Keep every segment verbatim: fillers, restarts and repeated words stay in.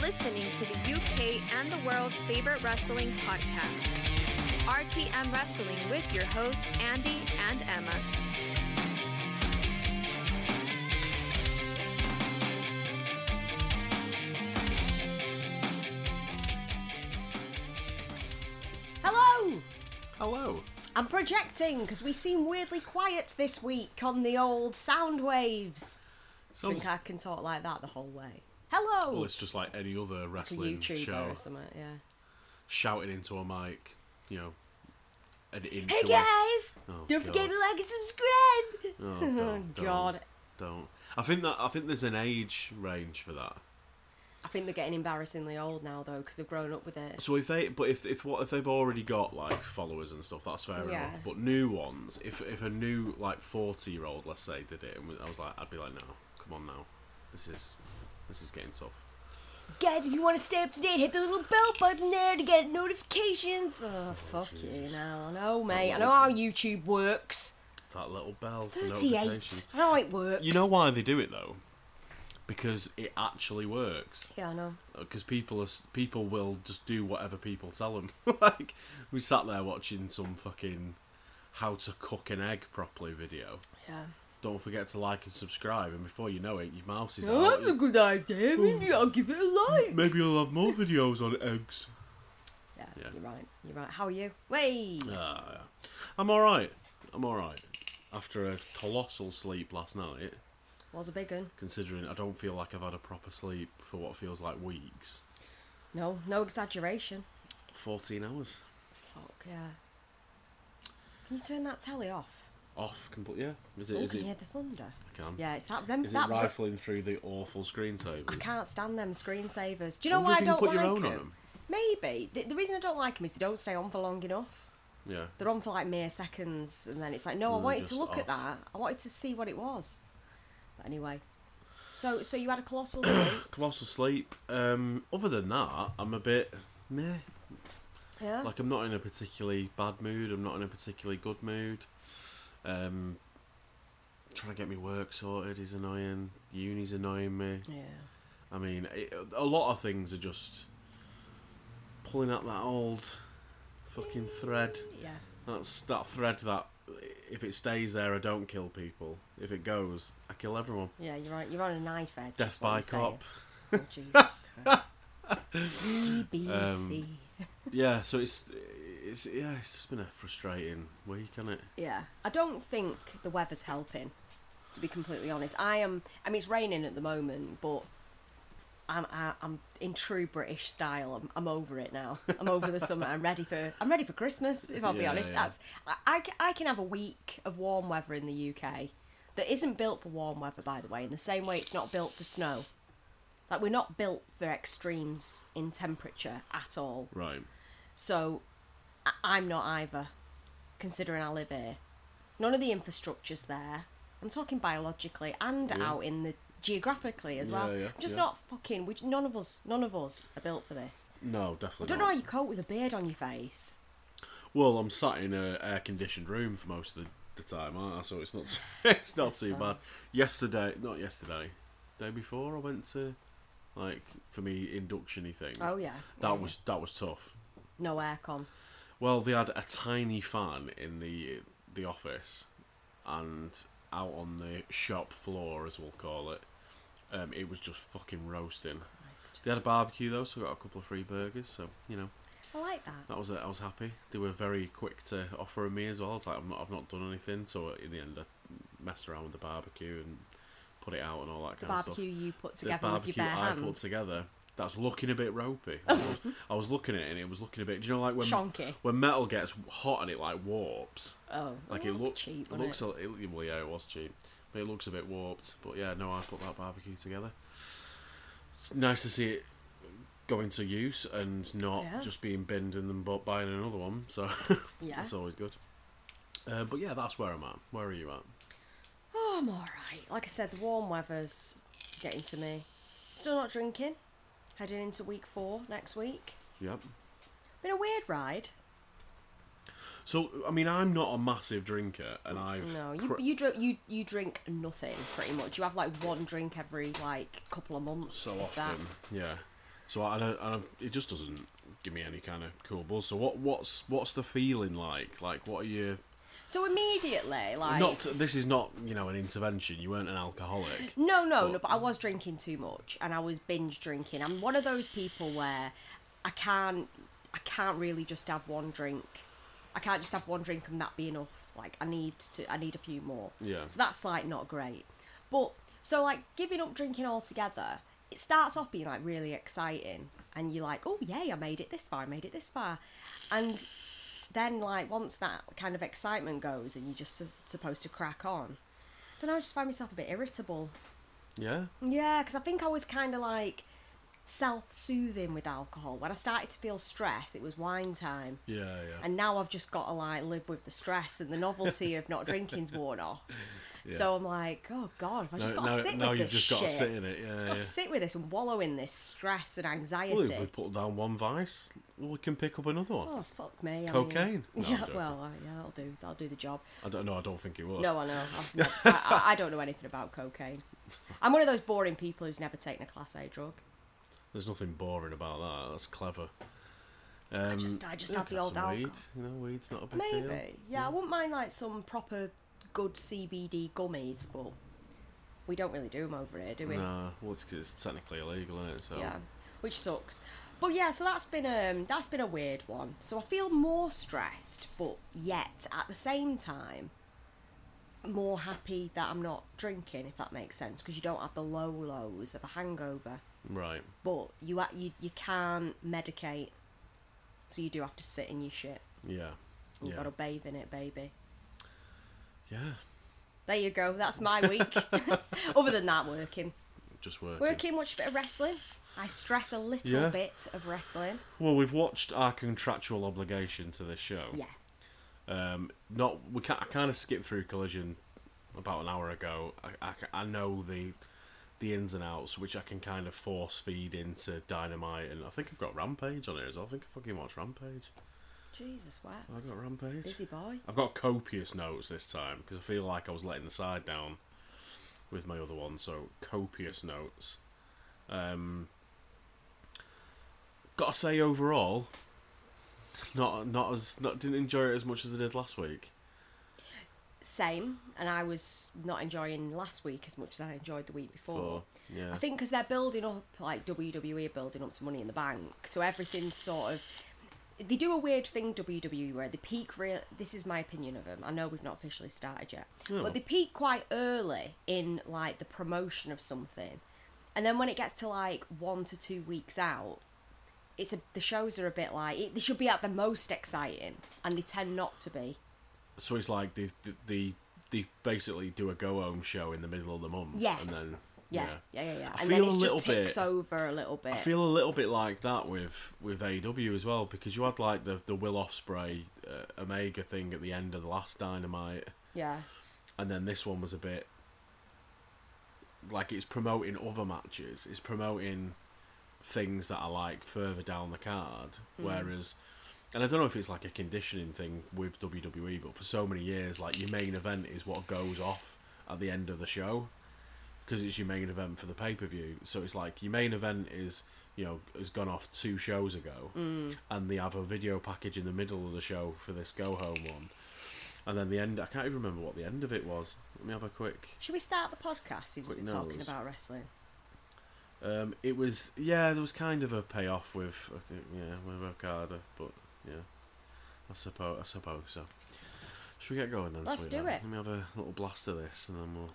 listening to the U K and the world's favorite wrestling podcast, R T M Wrestling, with your hosts, Andy and Emma. Hello! Hello. I'm projecting because we seem weirdly quiet this week on the old sound waves. So, I think I can talk like that the whole way. Hello! well, it's just like any other Like a wrestling YouTuber show. or something, yeah. Shouting into a mic, you know, an inch Hey away. guys! Oh, Don't forget God. to like and subscribe! Oh, don't, don't, God. Don't. I think that I think there's an age range for that. I think they're getting embarrassingly old now though because they've grown up with it. So if they, but if if what if they've already got like followers and stuff, that's fair Yeah. enough. But new ones, if if a new like forty year old, let's say, did it, and I was like, I'd be like, no, come on now, this is this is getting tough. Guys, if you want to stay up to date, hit the little bell button there to get notifications. Oh, fuck Jesus. you now. I know, mate. I little- know how YouTube works. That little bell for thirty-eight. notifications. I know how it works. You know why they do it though? Because it actually works. Yeah, I know. Because people are people will just do whatever people tell them. Like we sat there watching some fucking how to cook an egg properly video. Yeah. Don't forget to like and subscribe, and before you know it, your mouse is Oh, out. that's a good idea. Maybe I'll give it a like. Maybe you'll have more videos on eggs. Yeah, Yeah. you're right. You're right. How are you? Way. Ah, yeah. I'm all right. I'm all right. After a colossal sleep last night, Was a big one. considering I don't feel like I've had a proper sleep for what feels like weeks. No, no exaggeration. Fourteen hours. Fuck yeah. Can you turn that telly off? Off completely. Yeah. Is it? Oh, Is can it? you hear the thunder? I can. Yeah, it's that. Remember Is that? it rifling through the awful screensavers? I can't stand them screensavers. Do you know Wonder why if I you can don't put like your own them? on 'em? Maybe. The, the reason I don't like them is they don't stay on for long enough. Yeah. They're on for like mere seconds, and then it's like, no, I they're wanted to just look at off. that. I wanted to see what it was. But anyway. So, so you had a colossal sleep? Colossal sleep. Um, other than that, I'm a bit meh. Yeah. Like I'm not in a particularly bad mood. I'm not in a particularly good mood. Um, trying to get me work sorted is annoying. Uni's annoying me. Yeah. I mean, it, a lot of things are just pulling out that old fucking thread. Yeah. That's that thread that if it stays there, I don't kill people. If it goes, I kill everyone. Yeah, you're right. You're on a knife edge. Death is what by you're saying. cop. Oh, Jesus Christ. B B C. Um, Yeah, so it's it's yeah, it's just been a frustrating week, hasn't it? Yeah. I don't think the weather's helping, to be completely honest. I am. I mean, it's raining at the moment, but I'm I, I'm in true British style. I'm, I'm over it now. I'm over the summer. I'm ready for I'm ready for Christmas. If I'll be Yeah, honest, yeah. that's I, I ca- I can have a week of warm weather in the U K that isn't built for warm weather, by the way. In the same way, it's not built for snow. Like we're not built for extremes in temperature at all. Right. So, I- I'm not either, considering I live here. None of the infrastructure's there. I'm talking biologically and Yeah. out in the geographically as well. Yeah, yeah, I'm just yeah. not fucking. We, none of us, none of us are built for this. No, I definitely don't know not. how you cope with a beard on your face. Well, I'm sat in a air conditioned room for most of the, the time, aren't I? So it's not it's not too So- bad. Yesterday, not yesterday, day before, I went to like for me induction-y thing. Oh yeah, That yeah, was that was tough. yeah. No aircon. Well, they had a tiny fan in the the office, and out on the shop floor, as we'll call it, um, it was just fucking roasting. Christ. They had a barbecue though, so I got a couple of free burgers. So you know, I like that. that was it. I was happy. They were very quick to offer me as well. I was like, I'm not, I've not done anything. So in the end, I messed around with the barbecue and put it out and all that The kind of stuff. barbecue you put The together with your barbecue bare I hands. put together. That's looking a bit ropey. I was, I was looking at it and it was looking a bit. Do you know like when Chonky. when metal gets hot and it like warps? Oh, Like oh, it looks, cheap. it wasn't looks, it? a, it, well, yeah, it was cheap, but it looks a bit warped. But yeah, no, I put that barbecue together. It's nice to see it go into use and not Yeah. just being binned and then bu- buying another one. So Yeah. that's always good. Uh, but yeah, that's where I'm at. Where are you at? Oh, I'm alright. Like I said, the warm weather's getting to me. Still not drinking. Heading into week four next week. Yep. Been a weird ride. So I mean, I'm not a massive drinker, and I've No, you cr- you drink you you drink nothing pretty much. You have like one drink every like couple of months. so if often, that. yeah. So I don't, I don't, it just doesn't give me any kind of cool buzz. So what, what's, what's the feeling like? Like, what are you? So immediately, like, Not, this is not, you know, an intervention. You weren't an alcoholic. no, no, But- no. But I was drinking too much, and I was binge drinking. I'm one of those people where I can't, I can't really just have one drink. I can't just have one drink and that be enough. Like, I need to, I need a few more. Yeah. So that's like not great. But so like giving up drinking altogether, it starts off being like really exciting, and you're like, oh yay, I made it this far, I made it this far, and then like once that kind of excitement goes and you're just su- supposed to crack on, I don't know, I just find myself a bit irritable. Yeah. Yeah, because I think I was kind of like self-soothing with alcohol. When I started to feel stress, it was wine time. Yeah, yeah. And now I've just got to like live with the stress, and the novelty of not drinking's worn off. Yeah. So I'm like, oh God, I've just no, got to no, sit no, with you've this just shit. got to sit in it. Yeah, I've got yeah. to sit with this and wallow in this stress and anxiety. Well, if we put down one vice, we can pick up another one. Oh fuck me! I Cocaine? Mean, No, I'm yeah, joking. well, uh, yeah, that'll do. That'll do the job. I don't know. I don't think it was. No, I know. I've, I, I, I don't know anything about cocaine. I'm one of those boring people who's never taken a class A drug. There's nothing boring about that. That's clever. Um, I just, I just yeah, have the have old some alcohol. weed. You know, weed's not a big Maybe, deal. yeah, I wouldn't mind like some proper good C B D gummies, but we don't really do them over here, do we? Nah, well, it's, 'cause it's technically illegal, isn't it? So. Yeah, which sucks. But yeah, so that's been um that's been a weird one. So I feel more stressed, but yet at the same time more happy that I'm not drinking, if that makes sense, because you don't have the low lows of a hangover. Right. But you a- you you can't medicate, so you do have to sit in your shit. Yeah. You've Yeah. got to bathe in it, baby. Yeah. There you go. That's my week. Other than that, working. Just working. Working, watch a bit of wrestling. I stress a little Yeah. bit of wrestling. Well, we've watched our contractual obligation to this show. Yeah. Um, not we can I kind of skipped through Collision about an hour ago. I, I, I know the the ins and outs, which I can kind of force feed into Dynamite, and I think I've got Rampage on here as well. I think I fucking watched Rampage. Jesus, what? I've got Rampage. Busy boy. I've got copious notes this time because I feel like I was letting the side down with my other one. So copious notes. Um, gotta say overall, not not as not didn't enjoy it as much as I did last week. Same, and I was not enjoying last week as much as I enjoyed the week before. For, yeah. I think because they're building up, like W W E are building up some money in the bank, so everything's sort of. They do a weird thing, W W E, where they peak real. This is my opinion of them. I know we've not officially started yet, Oh. but they peak quite early in like the promotion of something, and then when it gets to like one to two weeks out, it's a, the shows are a bit like it, they should be at the most exciting, and they tend not to be. So it's like they they they basically do a go home show in the middle of the month. Yeah. And then Yeah, yeah. yeah, yeah, yeah. I And feel then a it little just ticks bit- over a little bit. I feel a little bit like that with with A E W as well, because you had like the the Will Ospreay uh, Omega thing at the end of the last Dynamite, Yeah, and then this one was a bit like it's promoting other matches, it's promoting things that are like further down the card, Mm. whereas. And I don't know if it's like a conditioning thing with W W E, but for so many years, like your main event is what goes off at the end of the show, because it's your main event for the pay per view. So it's like your main event is, you know, has gone off two shows ago, Mm. and they have a video package in the middle of the show for this go home one, and then the end. I can't even remember what the end of it was. Let me have a quick. should we start the podcast since Quick we're talking nose. about wrestling? Um, it was yeah, there was kind of a payoff with okay, yeah with Okada, but yeah, I suppose I suppose so. Should we get going then? Let's sweetheart? do it. Let me have a little blast of this, and then we'll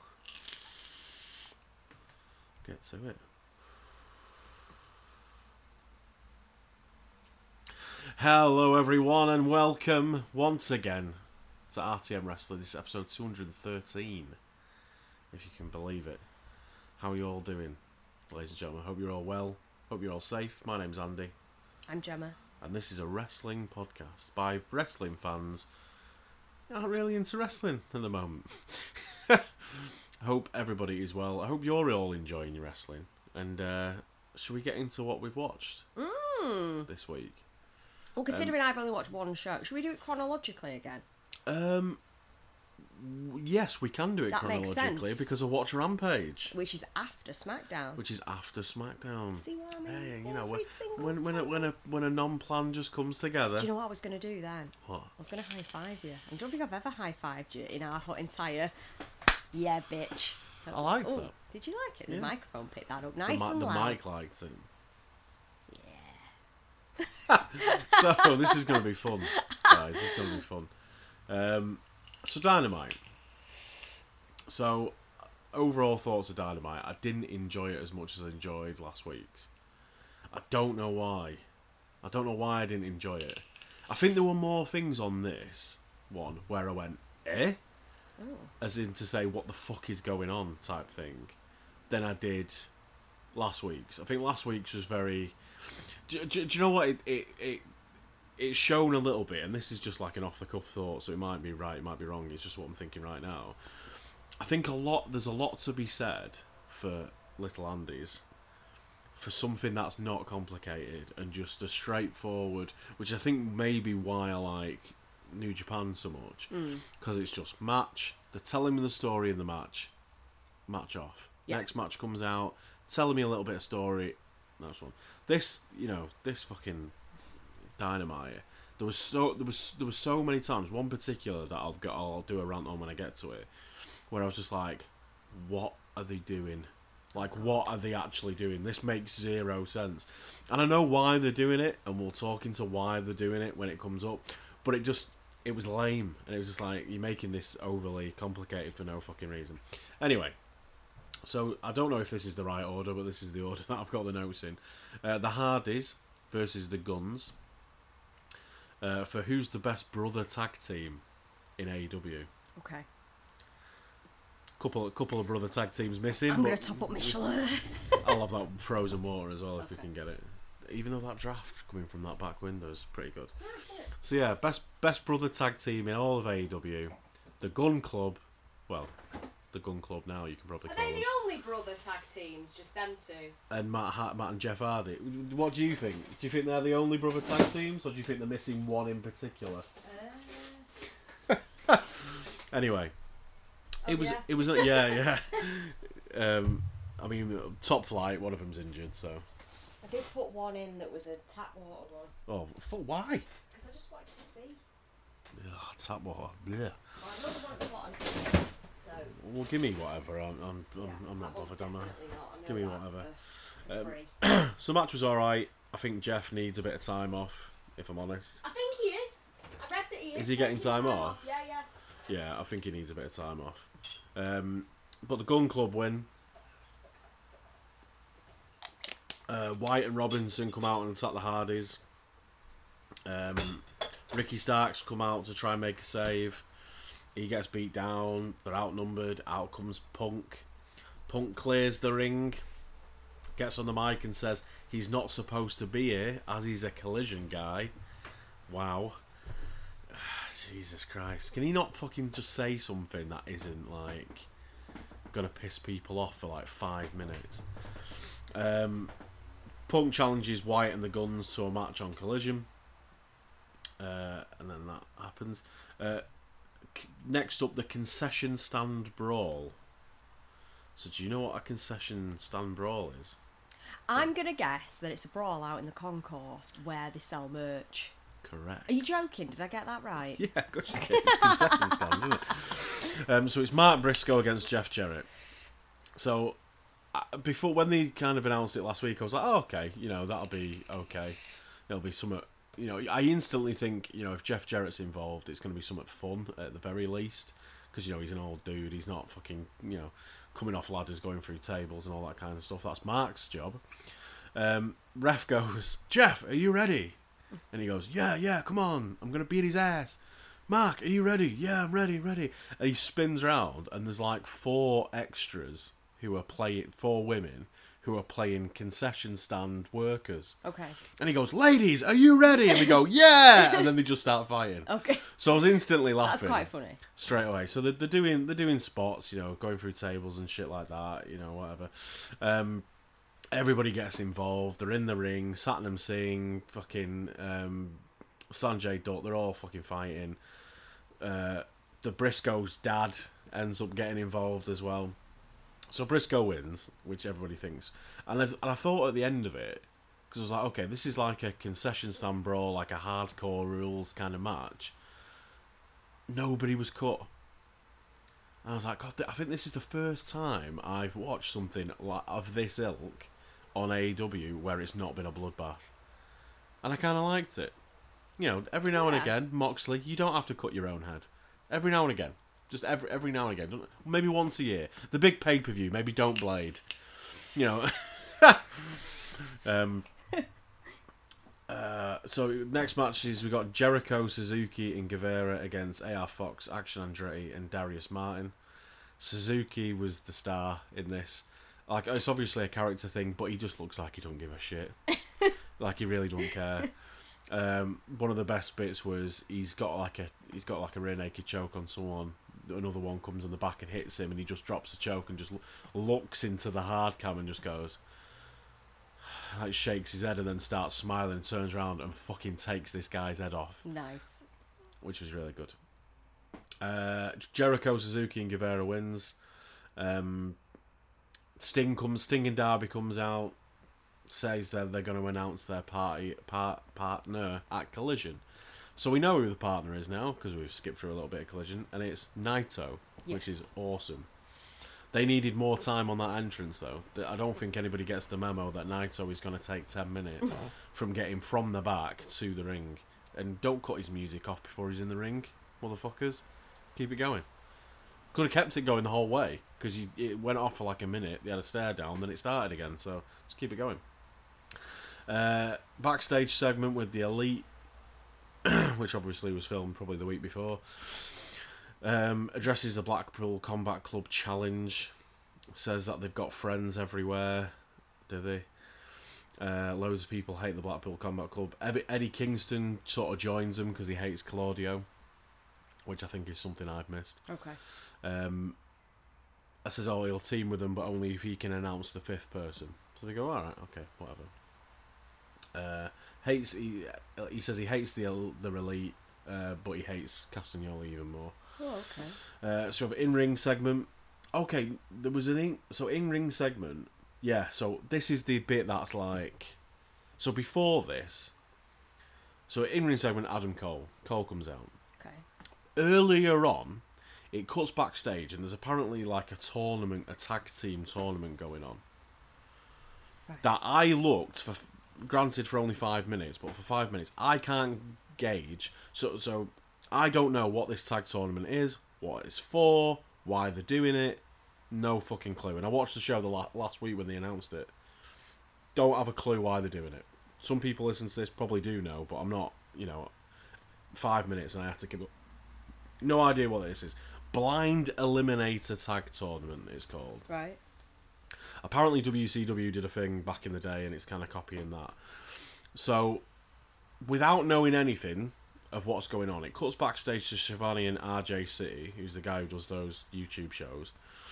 get to it. Hello, everyone, and welcome once again to R T M Wrestling. This is episode two hundred thirteen, if you can believe it. How are you all doing, ladies and gentlemen? Hope you're all well. Hope you're all safe. My name's Andy, I'm Gemma. and this is a wrestling podcast by wrestling fans who aren't really into wrestling at the moment. I hope everybody is well. I hope you're all enjoying your wrestling. And uh, should we get into what we've watched Mm. this week? Well, considering I've only watched one show, should we do it chronologically again? Um, Yes, we can do it That makes chronologically sense. because I watch Rampage, Which is after SmackDown. which is after SmackDown. See what I mean? Yeah, you know, Every when single when when a, time. when a when a non-plan just comes together. Do you know what I was going to do then? What? I was going to high five you. I don't think I've ever high fived you in our whole entire. Yeah, bitch. I liked Ooh, that. Did you like it? The Yeah. microphone picked that up The, nice mi- and the loud. mic liked it. So this is going to be fun, guys. This is going to be fun. Um, so Dynamite. So overall thoughts of Dynamite. I didn't enjoy it as much as I enjoyed last week's. I don't know why. I don't know why I didn't enjoy it. I think there were more things on this one where I went, eh? Oh. As in to say, what the fuck is going on type thing, than I did last week's. I think last week's was very... Do, do, do you know what? It, it, it, it's shown a little bit, and this is just like an off-the-cuff thought, so it might be right, it might be wrong. It's just what I'm thinking right now. I think a lot. There's a lot to be said for Little Andy's, for something that's not complicated and just a straightforward, which I think may be why I like New Japan so much, because mm. it's just match. They're telling me the story in the match, match off. Yeah. Next match comes out, telling me a little bit of story. Next one. This, you know, this fucking Dynamite. There was so there was there was so many times. One particular that I'll go, I'll do a rant on when I get to it, where I was just like, what are they doing? Like, what are they actually doing? This makes zero sense. And I know why they're doing it, and we'll talk into why they're doing it when it comes up. But it just, it was lame. And it was just like, you're making this overly complicated for no fucking reason. Anyway, so I don't know if this is the right order, but this is the order that I've got the notes in. Uh, the Hardys versus the Guns. Uh, for who's the best brother tag team in A E W. Okay. Couple, couple of brother tag teams missing. I'm going to top up my slur. I'll have that frozen water as well if okay. we can get it. Even though that draft coming from that back window is pretty good. So yeah, best best brother tag team in all of A E W. The Gun Club. Well, the Gun Club now you can probably Are call they them. the only brother tag teams? Just them two? And Matt, Hart, Matt and Jeff Hardy. What do you think? Do you think they're the only brother tag teams, or do you think they're missing one in particular? Uh... Anyway. Oh, it was. yeah? It was. Yeah, yeah. um, I mean, Top Flight. One of them's injured, so. I did put one in that was a tap water one. Oh, for why? Because I just wanted to see. Ugh, tap water. Blech. Well, I know the one at the bottom, so. Well, give me whatever. I'm. I'm. Yeah, I'm, I'm not that one's bothered. Am I? definitely not. I know Give me that whatever. For, for Um, free. So match was all right. I think Jeff needs a bit of time off. If I'm honest. I think he is. I read that he is. Is he getting taking time off? off? Yeah, yeah. Yeah, I think he needs a bit of time off. Um, but the Gun Club win. Uh, White and Robinson come out and attack the Hardys. Um, Ricky Starks come out to try and make a save. He gets beat down. They're outnumbered. Out comes Punk. Punk clears the ring. Gets on the mic and says he's not supposed to be here as he's a Collision guy. Wow. Jesus Christ. Can he not fucking just say something that isn't, like, gonna piss people off for, like, five minutes? Um, Punk challenges Wyatt and the Guns to a match on Collision. Uh, and then that happens. Uh, c- next up, the concession stand brawl. So do you know what a concession stand brawl is? I'm going to guess that it's a brawl out in the concourse where they sell merch. Correct. Are you joking? Did I get that right? Yeah, of course you did. It's a concession stand, isn't it? Um, so it's Mark Briscoe against Jeff Jarrett. So uh, before, when they kind of announced it last week, I was like, oh, okay, you know, that'll be okay. It'll be something, you know, I instantly think, you know, if Jeff Jarrett's involved, it's going to be something fun at the very least. Because, you know, he's an old dude. He's not fucking, you know, coming off ladders, going through tables and all that kind of stuff. That's Mark's job. Um, ref goes, Jeff, are you ready? And he goes, yeah, yeah, come on. I'm going to beat his ass. Mark, are you ready? Yeah, I'm ready, ready. And he spins round and there's like four extras who are playing, four women who are playing concession stand workers. Okay. And he goes, ladies, are you ready? And we go, yeah. And then they just start fighting. Okay. So I was instantly laughing. That's quite funny. Straight away. So they're, they're doing they're doing spots, you know, going through tables and shit like that, you know, whatever. Um, everybody gets involved. They're in the ring. Satnam Singh, fucking um, Sanjay Dutt. They're all fucking fighting. Uh, the Briscoe's dad ends up getting involved as well. So Briscoe wins, which everybody thinks. And, and I thought at the end of it, because I was like, okay, this is like a concession stand brawl, like a hardcore rules kind of match. Nobody was cut. And I was like, God, I think this is the first time I've watched something like of this ilk on A E W where it's not been a bloodbath. And I kind of liked it. You know, every now Yeah. and again, Moxley, you don't have to cut your own head. Every now and again. Just every every now and again. Maybe once a year. The big pay-per-view, maybe don't blade. You know. um... Uh, so next match is we got Jericho, Suzuki, and Guevara against A R Fox, Action Andretti, and Darius Martin. Suzuki was the star in this. Like, it's obviously a character thing, but he just looks like he don't give a shit. Like he really don't care. Um, one of the best bits was he's got like a he's got like a rear naked choke on someone. Another one comes on the back and hits him, and he just drops the choke and just lo- looks into the hard cam and just goes. Like shakes his head and then starts smiling and turns around and fucking takes this guy's head off. Nice. Which was really good. Uh, Jericho, Suzuki and Guevara wins. Um, Sting comes, Sting and Darby comes out, says that they're going to announce their party part, partner at Collision. So we know who the partner is now because we've skipped through a little bit of Collision, and it's Naito, Yes. which is awesome. They needed more time on that entrance, though. I don't think anybody gets the memo that Naito is going to take ten minutes from getting from the back to the ring. And don't cut his music off before he's in the ring, motherfuckers. Keep it going. Could have kept it going the whole way, because it went off for like a minute, they had a stare down, then it started again, so just keep it going. Uh, backstage segment with the Elite, which obviously was filmed probably the week before. Um, addresses the Blackpool Combat Club challenge. Says that they've got friends everywhere. Do they? Uh, loads of people hate the Blackpool Combat Club. Eddie Kingston sort of joins them because he hates Claudio, which I think is something I've missed. Okay. Um, I says, oh, he'll team with them, but only if he can announce the fifth person. So they go, all right, okay, whatever. Uh, hates he, he says he hates the the Elite, uh, but he hates Castagnoli even more. Oh, okay. Uh, so we have an in-ring segment. Okay, there was an in... So in-ring segment... Yeah, so this is the bit that's like... So before this... So in-ring segment, Adam Cole. Cole comes out. Okay. Earlier on, it cuts backstage and there's apparently like a tournament, a tag team tournament going on. Right. That I looked for... Granted for only five minutes, but for five minutes, I can't gauge. So, so... I don't know what this tag tournament is, what it's for, why they're doing it. No fucking clue. And I watched the show the la- last week when they announced it. Don't have a clue why they're doing it. Some people listen to this probably do know, but I'm not, you know, five minutes and I have to give up. No idea what this is. Blind Eliminator Tag Tournament, it's called. Right. Apparently W C W did a thing back in the day and it's kind of copying that. So, without knowing anything of what's going on, it cuts backstage to Shivani and R J City, who's the guy who does those YouTube shows,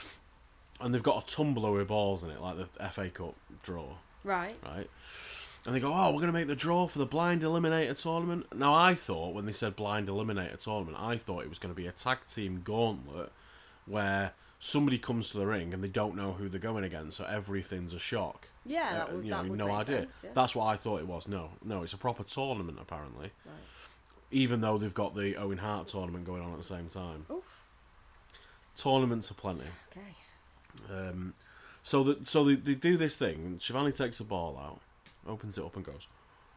and they've got a tumbler with balls in it, like the F A Cup draw. Right. Right. And they go, oh, we're going to make the draw for the Blind Eliminator Tournament. Now, I thought, when they said Blind Eliminator Tournament, I thought it was going to be a tag team gauntlet where somebody comes to the ring and they don't know who they're going against, so everything's a shock. Yeah, that would, uh, you know, that would no make idea. sense, yeah. That's what I thought it was. No, no, it's a proper tournament, apparently. Right. Even though they've got the Owen Hart tournament going on at the same time. Oof. Tournaments are plenty. Okay. Um, so the, so they, they do this thing, and Shivani takes the ball out, opens it up and goes,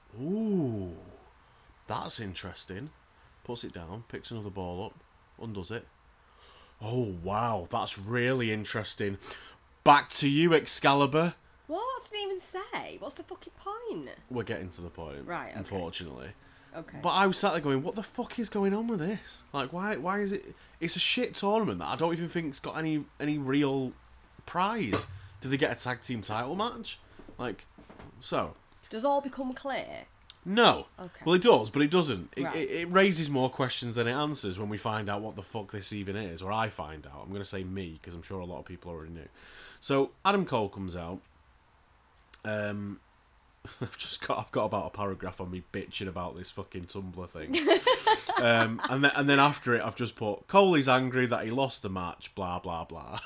ooh, that's interesting. Puts it down, picks another ball up, undoes it. Oh, wow, that's really interesting. Back to you, Excalibur. What? Didn't even say. What's the fucking point? We're getting to the point, Right, okay. unfortunately. Okay. But I was sat there going, what the fuck is going on with this? Like, why Why is it... It's a shit tournament that I don't even think's got any any real prize. Do they get a tag team title match? Like, so... Does all become clear? No. Okay. Well, it does, but it doesn't. It, Right. it, it raises more questions than it answers when we find out what the fuck this even is, or I find out. I'm going to say me, because I'm sure a lot of people already knew. So, Adam Cole comes out. Um, I've just got I've got about a paragraph on me bitching about this fucking Tumblr thing. um, and then and then after it, I've just put Cole is angry that he lost the match. Blah blah blah.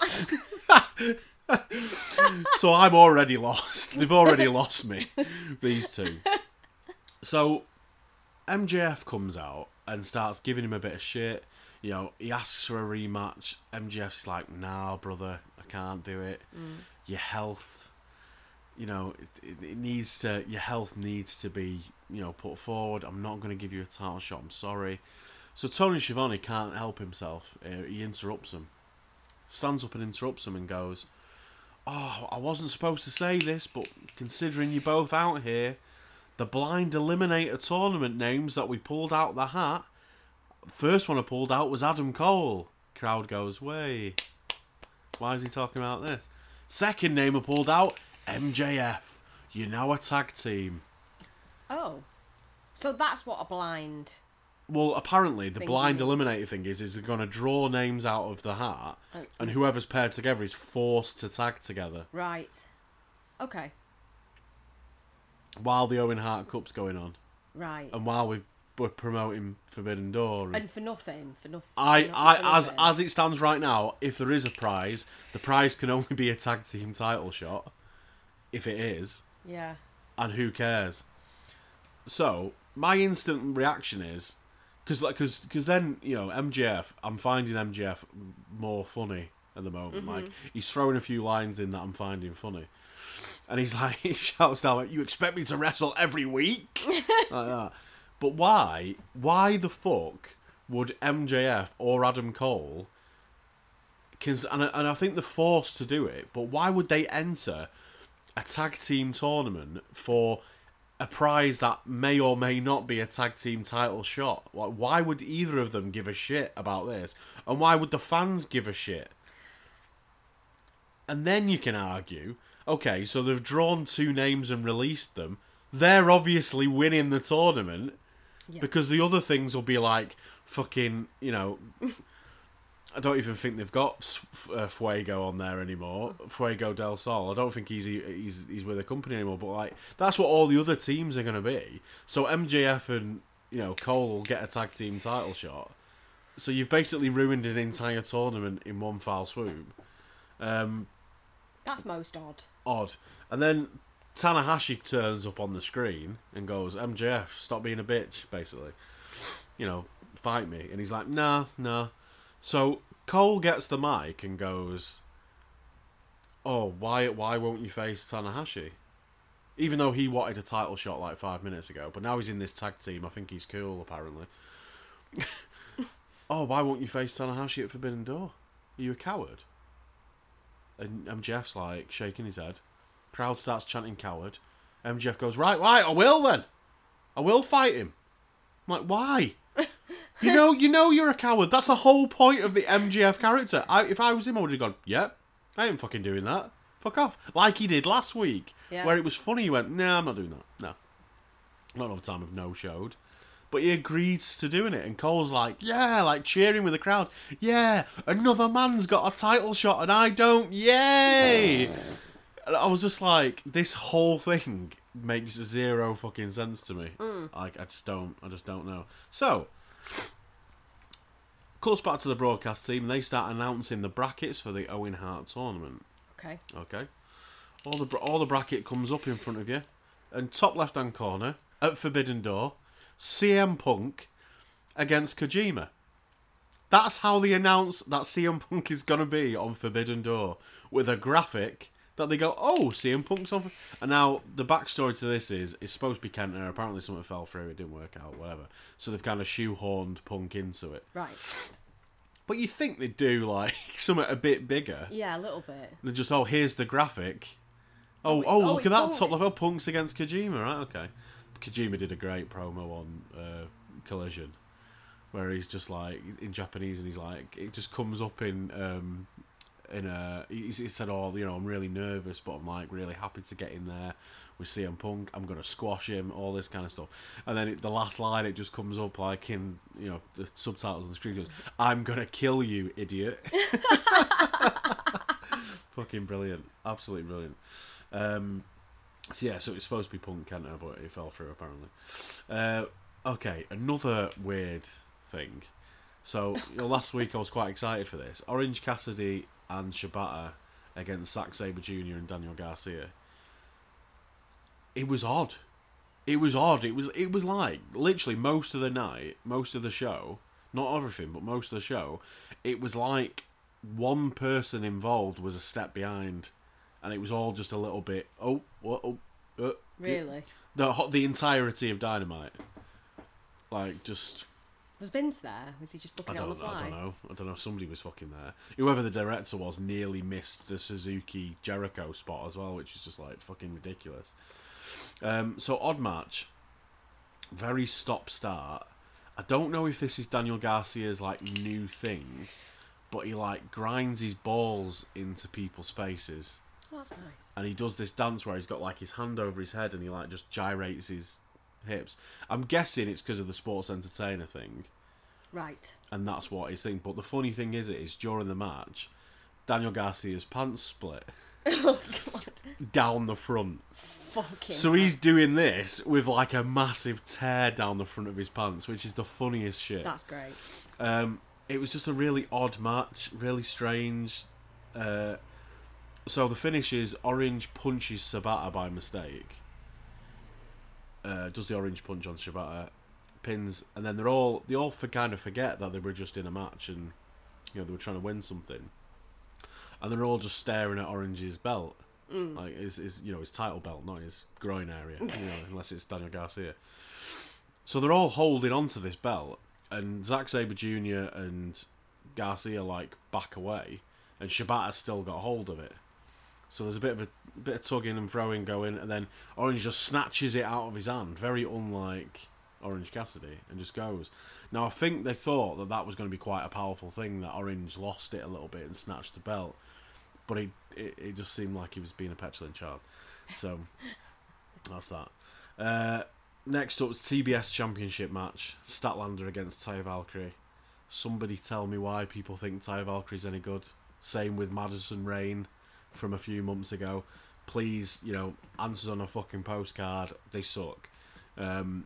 So I'm already lost. They've already lost me. These two. So M J F comes out and starts giving him a bit of shit. You know, he asks for a rematch. M J F's like, "Nah, brother, I can't do it. Mm. Your health." You know, it, it, it needs to. Your health needs to be, you know, put forward. I'm not going to give you a title shot. I'm sorry. So Tony Schiavone can't help himself. Uh, he interrupts him, stands up and interrupts him, and goes, "Oh, I wasn't supposed to say this, but considering you're both out here, the blind eliminator tournament names that we pulled out the hat. First one I pulled out was Adam Cole." Crowd goes, "Way. Why is he talking about this?" Second name I pulled out. M J F, you're now a tag team. Oh. So that's what a blind... Well, apparently the blind eliminator thing is, is they're going to draw names out of the hat, oh. and whoever's paired together is forced to tag together. Right. Okay. While the Owen Hart Cup's going on. Right. And while we've, we're promoting Forbidden Door. And, and for nothing. For nothing. I, for I, for as nothing. as it stands right now, if there is a prize, the prize can only be a tag team title shot. If it is. Yeah. And who cares? So, my instant reaction is... Because like, cause, cause then, you know, M J F... I'm finding M J F more funny at the moment. Mm-hmm. Like, he's throwing a few lines in that I'm finding funny. And he's like... He shouts down, like, "You expect me to wrestle every week?" Like that. But why? Why the fuck would M J F or Adam Cole... Cause, and, and I think they're forced to do it. But why would they enter... a tag team tournament for a prize that may or may not be a tag team title shot? Why would either of them give a shit about this? And why would the fans give a shit? And then you can argue, okay, so they've drawn two names and released them. They're obviously winning the tournament, yeah. Because the other things will be like fucking, you know... I don't even think they've got uh, Fuego on there anymore. Fuego del Sol. I don't think he's he's he's with the company anymore. But like, that's what all the other teams are going to be. So M J F and, you know, Cole will get a tag team title shot. So you've basically ruined an entire tournament in one foul swoop. Um, that's most odd. Odd. And then Tanahashi turns up on the screen and goes, "M J F, stop being a bitch," basically. You know, fight me. And he's like, "Nah, nah." So Cole gets the mic and goes, "Oh, why why won't you face Tanahashi?" Even though he wanted a title shot like five minutes ago, but now he's in this tag team. I think he's cool, apparently. "Oh, why won't you face Tanahashi at Forbidden Door? Are you a coward?" And M J F's like shaking his head. Crowd starts chanting "coward." M J F goes, "Right, right, I will then. I will fight him." I'm like, why? You know, you know you're a coward. That's the whole point of the M J F character. I, if I was him, I would have gone, "Yep, I ain't fucking doing that. Fuck off." Like he did last week, yeah. Where it was funny. He went, "Nah, I'm not doing that. No." Not all the time of no-showed. But he agreed to doing it. And Cole's like, yeah, like cheering with the crowd. Yeah, another man's got a title shot and I don't. Yay! And I was just like, this whole thing makes zero fucking sense to me. Mm. Like, I just don't, I just don't know. So... Cuts back to the broadcast team and they start announcing the brackets for the Owen Hart tournament. Okay. Okay. All the all the bracket comes up in front of you. And top left hand corner, at Forbidden Door, C M Punk against Kojima. That's how they announce that C M Punk is going to be on Forbidden Door. With a graphic that they go, "Oh, C M Punk's on." And now the backstory to this is it's supposed to be Kenta. Apparently something fell through, it didn't work out, whatever. So they've kind of shoehorned Punk into it. Right. But you think they'd do like something a bit bigger. Yeah, a little bit. They're just, "Oh, here's the graphic. Oh, oh, oh look at that Punk. Top level. Punk's against Kojima, right? Okay." Kojima did a great promo on uh, Collision, where he's just like in Japanese, and he's like, it just comes up in um, in a. He, he said, "Oh, you know, I'm really nervous, but I'm like really happy to get in there with C M Punk. I'm gonna squash him, all this kind of stuff." And then it, the last line, it just comes up like in, you know, the subtitles on the screen goes, "I'm gonna kill you, idiot." Fucking brilliant, absolutely brilliant. Um, So yeah, so it's supposed to be Punk Kenta, but it fell through apparently. Uh, okay, another weird thing. So you know, last week I was quite excited for this. Orange Cassidy and Shibata against Zack Sabre Junior and Daniel Garcia. It was odd. It was odd. It was it was like literally most of the night, most of the show, not everything, but most of the show, it was like one person involved was a step behind. And it was all just a little bit. Oh, what? Oh, uh, Really? The the entirety of Dynamite, like just. Was Vince there? Was he just booking I it on don't the know. fly? I don't know. I don't know. Somebody was fucking there. Whoever the director was nearly missed the Suzuki Jericho spot as well, which is just like fucking ridiculous. Um, so odd match. Very stop start. I don't know if this is Daniel Garcia's like new thing, but he like grinds his balls into people's faces. Oh, that's nice. And he does this dance where he's got like his hand over his head and he like just gyrates his hips. I'm guessing it's because of the sports entertainer thing. Right. And that's what he's thinking. But the funny thing is, is during the match, Daniel Garcia's pants split. Oh, God. Down the front. Fucking So hell. he's doing this with like a massive tear down the front of his pants, which is the funniest shit. That's great. Um, it was just a really odd match, really strange. Uh, so the finish is Orange punches Shibata by mistake. Uh, does the orange punch on Shibata, pins, and then they're all they all for kind of forget that they were just in a match and you know they were trying to win something, and they're all just staring at Orange's belt, mm. like his, his you know his title belt, not his groin area, you know, unless it's Daniel Garcia. So they're all holding onto this belt, and Zack Sabre Junior and Garcia like back away, and Shibata's still got hold of it. So there's a bit of a, a bit of tugging and throwing going, and then Orange just snatches it out of his hand, very unlike Orange Cassidy, and just goes. Now I think they thought that that was going to be quite a powerful thing, that Orange lost it a little bit and snatched the belt, but it it, it just seemed like he was being a petulant child. So that's that. Uh, next up, T B S Championship match: Statlander against Taya Valkyrie. Somebody tell me why people think Taya Valkyrie's any good. Same with Madison Rayne from a few months ago. Please, you know, answers on a fucking postcard. They suck. Um,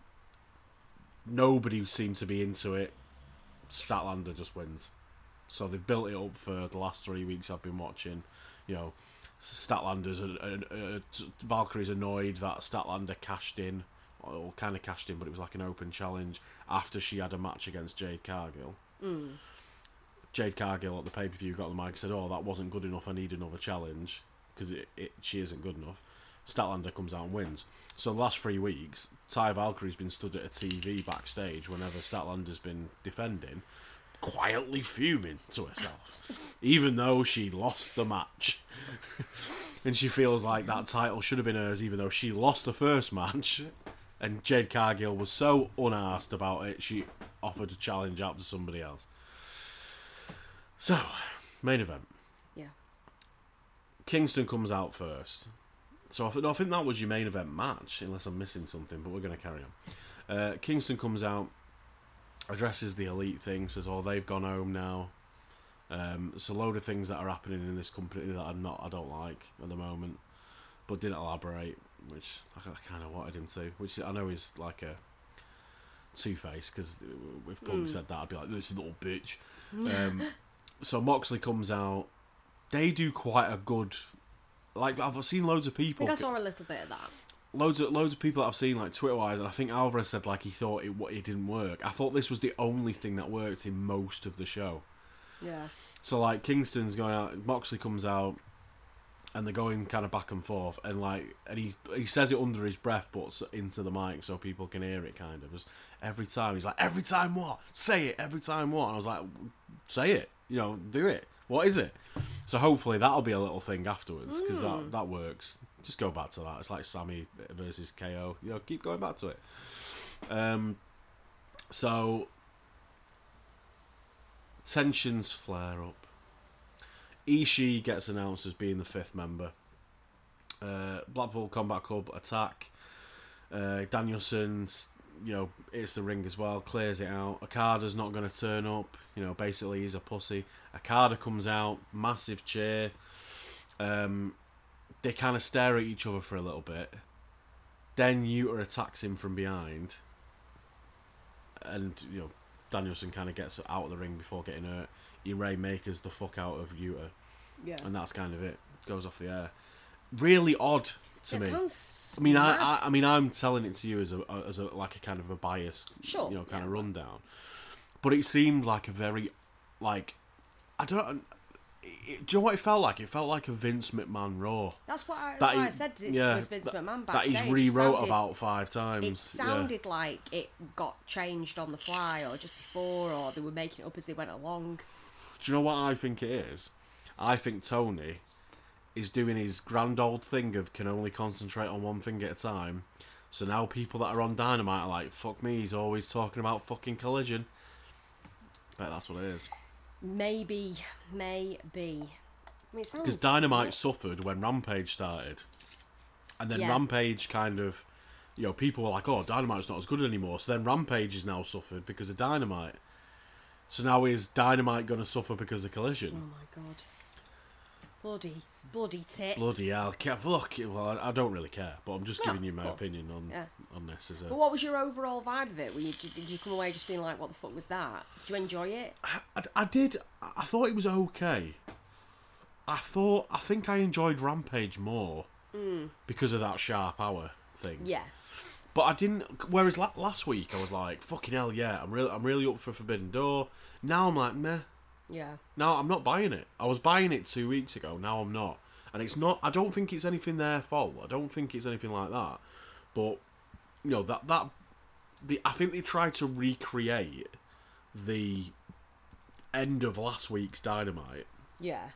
nobody seemed to be into it. Statlander just wins. So they've built it up for the last three weeks I've been watching. You know, Statlander's uh, uh, uh, Valkyrie's annoyed that Statlander cashed in, or kind of cashed in, but it was like an open challenge after she had a match against Jade Cargill. Mm. Jade Cargill at the pay-per-view got on the mic and said, oh, that wasn't good enough, I need another challenge, because it, it, she isn't good enough. Statlander comes out and wins. So the last three weeks, Taya Valkyrie's been stood at a T V backstage whenever Statlander's been defending, quietly fuming to herself, even though she lost the match. And she feels like that title should have been hers, even though she lost the first match. And Jade Cargill was so unarsed about it, she offered a challenge out to somebody else. So, main event. Yeah. Kingston comes out first. So I, th- I think that was your main event match, unless I'm missing something, but we're going to carry on. Uh, Kingston comes out, addresses the Elite thing, says, oh, they've gone home now. Um, it's a load of things that are happening in this company that I'm not, I don't like at the moment, but didn't elaborate, which I, I kind of wanted him to, which I know is like a two-face, because if Punk mm. said that, I'd be like, this little bitch. Um, so Moxley comes out. They do quite a good, like I've seen loads of people. I think I saw a little bit of that. Loads of loads of people that I've seen like Twitter wise, and I think Alvarez said like he thought it it didn't work. I thought this was the only thing that worked in most of the show. Yeah. So like Kingston's going out, Moxley comes out, and they're going kind of back and forth, and like and he he says it under his breath, but into the mic so people can hear it. Kind of just every time he's like, every time what? Say it every time what? And I was like, say it. You know, do it. What is it? So hopefully that'll be a little thing afterwards, because mm. that, that works. Just go back to that. It's like Sammy versus K O. You know, keep going back to it. Um, so tensions flare up. Ishii gets announced as being the fifth member. Uh, Blackpool Combat Club attack. Uh, Danielson, you know, hits the ring as well, clears it out. Okada's not going to turn up. You know, basically he's a pussy. Okada comes out, massive cheer. Um, they kind of stare at each other for a little bit, Then Yuta attacks him from behind, and you know Danielson kind of gets out of the ring before getting hurt. He Rainmakers the fuck out of Yuta, Yeah. and that's kind of it. Goes off the air. Really odd to It me. sounds I mean, I, mad. I, I mean, I'm telling it to you as a as a like a kind of a biased, Sure, you know, kind yeah. of rundown. But it seemed like a very, like, I don't. It, do you know what it felt like? It felt like a Vince McMahon Raw. That's what I, that's That why he- I said it yeah, was Vince that- McMahon That backstage. he's It rewrote sounded- about five times. It yeah. sounded like it got changed on the fly, or just before, or they were making it up as they went along. Do you know what I think it is? I think Tony is doing his grand old thing of can only concentrate on one thing at a time. So now people that are on Dynamite are like, fuck me, he's always talking about fucking Collision. Bet that's what it is. Maybe, maybe. I mean, it sounds Because Dynamite nuts. suffered when Rampage started. And then Yeah. Rampage kind of, you know, people were like, oh, Dynamite's not as good anymore. So then Rampage is now suffered because of Dynamite. So now is Dynamite going to suffer because of Oh Collision? my god. Bloody, bloody tits. Bloody hell. Ca- Look, well, I I don't really care, but I'm just No, giving you of my course. opinion on Yeah. on this. As a, But what was your overall vibe of it? Were you, did you come away just being like, what the fuck was that? Did you enjoy it? I, I did. I thought it was okay. I thought. I think I enjoyed Rampage more because of that sharp hour thing. Yeah. But I didn't. Whereas la- last week I was like, "Fucking hell, yeah!" I'm really, I'm really up for Forbidden Door. Now I'm like, meh. Yeah. Now I'm not buying it. I was buying it two weeks ago. Now I'm not, and it's not. I don't think it's anything their fault. I don't think it's anything like that. But you know that that the I think they tried to recreate the end of last week's Dynamite. Yeah.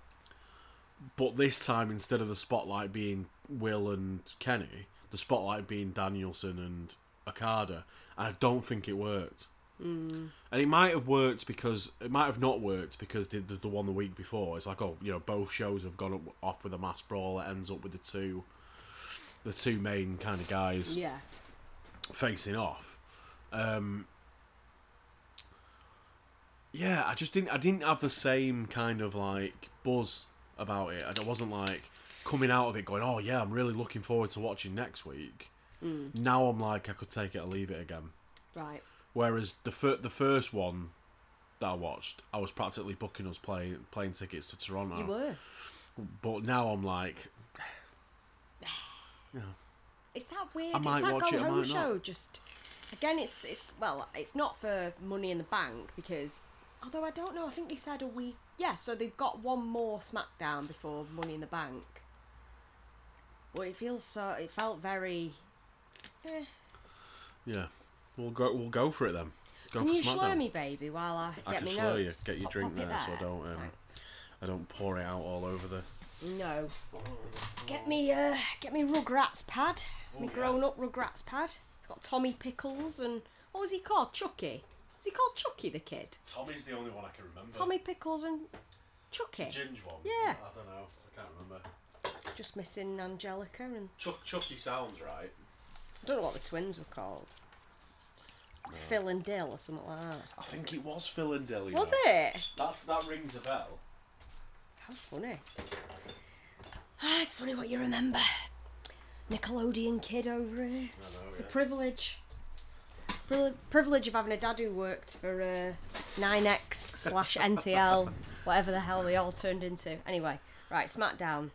But this time, instead of the spotlight being Will and Kenny, the spotlight being Danielson and Okada. And I don't think it worked. Mm. And it might have worked because... It might have not worked because the, the, the one the week before, it's like, oh, you know, both shows have gone up, off with a mass brawl that ends up with the two... The two main kind of guys Yeah. facing off. Um... Yeah, I just didn't... I didn't have the same kind of, like, buzz about it. And I wasn't, like, coming out of it going, oh, yeah, I'm really looking forward to watching next week. Mm. Now I'm like, I could take it or leave it again. Right. Whereas the fir- the first one that I watched, I was practically booking us play- plane tickets to Toronto. You were. But now I'm like... You know, It's that weird. I might it's that watch go it, I home might show. not. Just again, it's it's well, it's not for Money in the Bank because although I don't know, I think they said a week. Yeah, so they've got one more SmackDown before Money in the Bank. But it feels so. It felt very. Eh. yeah. We'll go We'll go for it then. Go Can for you SmackDown. slur me, baby, while I I get can me slur you. notes? Get your Pop- drink pop it there so I there. don't, um, Thanks. I don't pour it out all over the... No. Get me, uh, get me Rugrats pad. Me yeah. grown-up Rugrats pad. It's got Tommy Pickles and what was he called? Chucky. Was he called Chucky the kid? Tommy's the only one I can remember. Tommy Pickles and Chucky. Ginge one? Yeah. I don't know. I can't remember. Just missing Angelica and Chuck, Chucky sounds right. I don't know what the twins were called. Phil and Dill or something like that. I think it was Phil and Dilly. Was though. it? That's That rings a bell. How funny. Ah, it's funny what you remember. Nickelodeon kid over here. I know, The yeah. privilege. Pri- privilege of having a dad who worked for uh, nine X slash N T L, whatever the hell they all turned into. Anyway, right, SmackDown.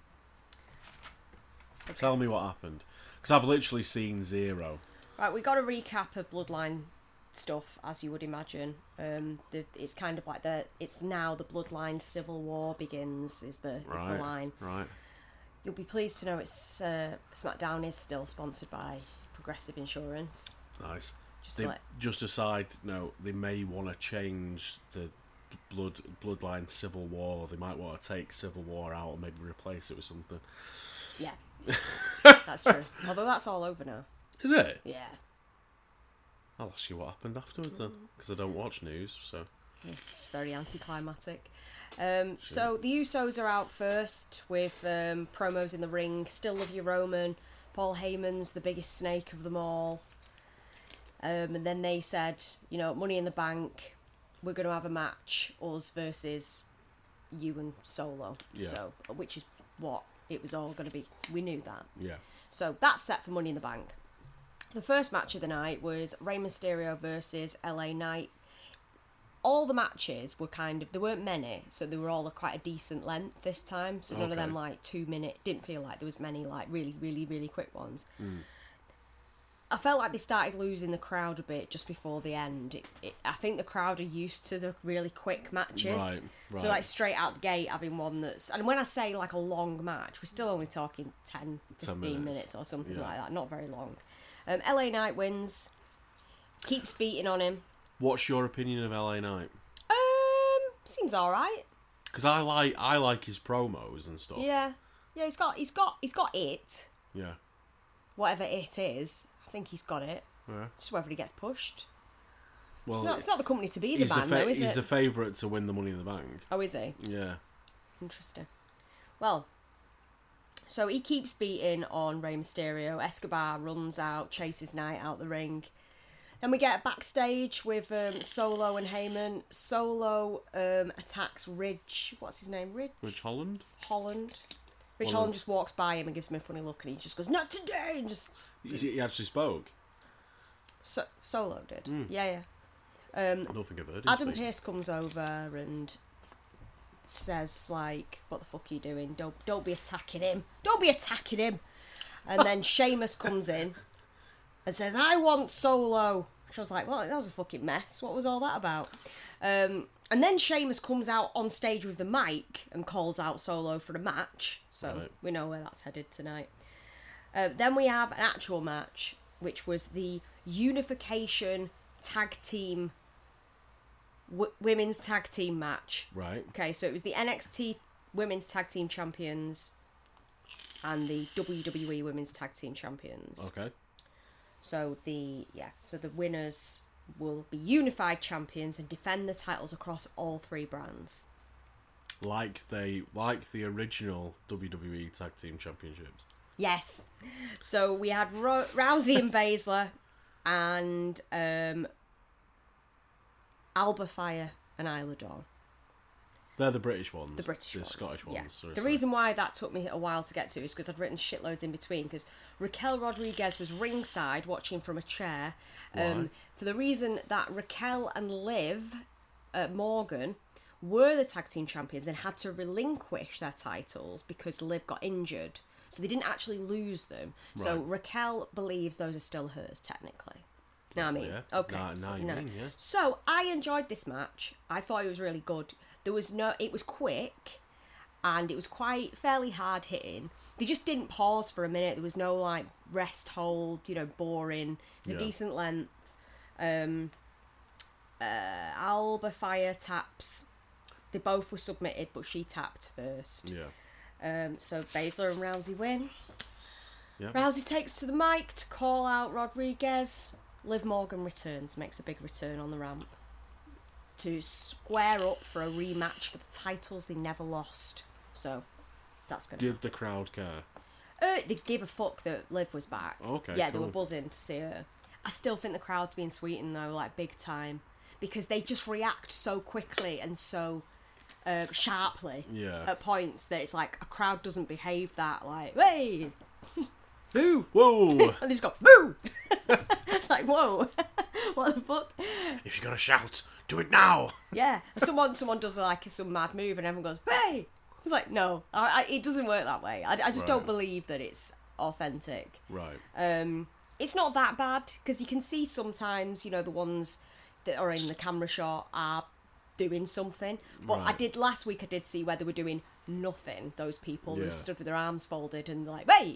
Tell me what happened. Because I've literally seen zero. Right, we got a recap of Bloodline stuff, as you would imagine. Um, the, it's kind of like the it's now the Bloodline Civil War begins. Is the is Right. the line. Right. You'll be pleased to know it's uh, SmackDown is still sponsored by Progressive Insurance. Nice. Just They, like just a side note, they may want to change the blood Bloodline Civil War. They might want to take Civil War out and maybe replace it with something. yeah, that's true. Although that's all over now. Is it? Yeah, I'll ask you what happened afterwards then, because I don't watch news. So it's very anticlimactic. Um, so the Usos are out first with um, promos in the ring. Still love you, Roman. Paul Heyman's the biggest snake of them all. Um, and then they said, you know, Money in the Bank, we're going to have a match, us versus you and Solo. Yeah. So, which is what it was all going to be. We knew that. yeah, So that's set for Money in the Bank. The first match of the night was Rey Mysterio versus L A Knight. All the matches were kind of, there weren't many, so they were all quite a decent length this time. So none Okay. of them like two minute, didn't feel like there was many like really, really, really quick ones. Mm. I felt like they started losing the crowd a bit just before the end. It, it, I think the crowd are used to the really quick matches. Right, right. So like straight out the gate having one that's, and when I say like a long match, we're still only talking ten, fifteen minutes. minutes or something Yeah. like that, not very long. Um, L A Knight wins, keeps beating on him. What's your opinion of L A Knight? Um, seems all right. Because I like I like his promos and stuff. Yeah, yeah. He's got, he's got, he's got it. Yeah. Whatever it is, I think he's got it. Yeah. Just whether he gets pushed. Well, It's not, it's not the company to be the he's man, the fa- though, is he's it? the favourite to win the Money in the Bank. Oh, is he? Yeah. Interesting. Well, so he keeps beating on Rey Mysterio. Escobar runs out, chases Knight out the ring. Then we get backstage with um, Solo and Heyman. Solo um, attacks Ridge. What's his name? Ridge? Rich Holland? Holland. Rich Well, Holland just walks by him and gives him a funny look, and he just goes, "Not today!" and just He, he actually spoke. so- Solo did. Mm. Yeah, yeah. Um, I don't think I've heard him Adam speak. Pearce comes over and says like, "What the fuck are you doing? Don't don't be attacking him. Don't be attacking him." And then Sheamus comes in and says, "I want Solo." Which I was like, "Well, that was a fucking mess. What was all that about?" Um, and then Sheamus comes out on stage with the mic and calls out Solo for a match. So Right. we know where that's headed tonight. Uh, then we have an actual match, which was the Unification Tag Team w- Women's Tag Team match. Right. Okay, so it was the N X T Women's Tag Team Champions and the W W E Women's Tag Team Champions. Okay. So the yeah, so the winners will be unified champions and defend the titles across all three brands. Like they like the original W W E Tag Team Championships. Yes. So we had Ro- Rousey and Baszler and um, Alba Fire and Isla Dawn. They're the British ones. The British the ones. Scottish ones. Yeah. sorry, The sorry. reason why that took me a while to get to is because I'd written shitloads in between. Because Raquel Rodriguez was ringside watching from a chair. Um, Why? for the reason that Raquel and Liv uh, Morgan were the tag team champions and had to relinquish their titles because Liv got injured. So they didn't actually lose them. So Right. Raquel believes those are still hers technically. Know what I mean? Yeah. Okay. Now- so, now you no. mean, yeah. So I enjoyed this match. I thought it was really good. There was no, it was quick, and it was quite fairly hard hitting. They just didn't pause for a minute. There was no like rest hold, you know, boring. It was Yeah. a decent length. Um, uh, Alba Fire taps. They both were submitted, but she tapped first. Yeah. Um, so Baszler and Rousey win. Yeah. Rousey takes to the mic to call out Rodriguez. Liv Morgan returns, makes a big return on the ramp to square up for a rematch for the titles they never lost. So that's gonna. Did the crowd care? Uh, they give a fuck that Liv was back. Okay, Yeah, they were cool. buzzing to see her. I still think the crowd's being sweetened though, like big time, because they just react so quickly and so uh, sharply Yeah. at points that it's like a crowd doesn't behave that like, hey, boo, Whoa! and they just go boo. It's like, whoa, what the fuck? If you're gonna shout, do it now. Yeah, someone someone does like some mad move and everyone goes, hey. It's like, no, I, I, it doesn't work that way. I, I just Right. don't believe that it's authentic. Right. Um, it's not that bad because you can see sometimes, you know, the ones that are in the camera shot are doing something. But I Right. did last week. I did see where they were doing nothing. Those people Yeah. who stood with their arms folded and they're like, "Wait,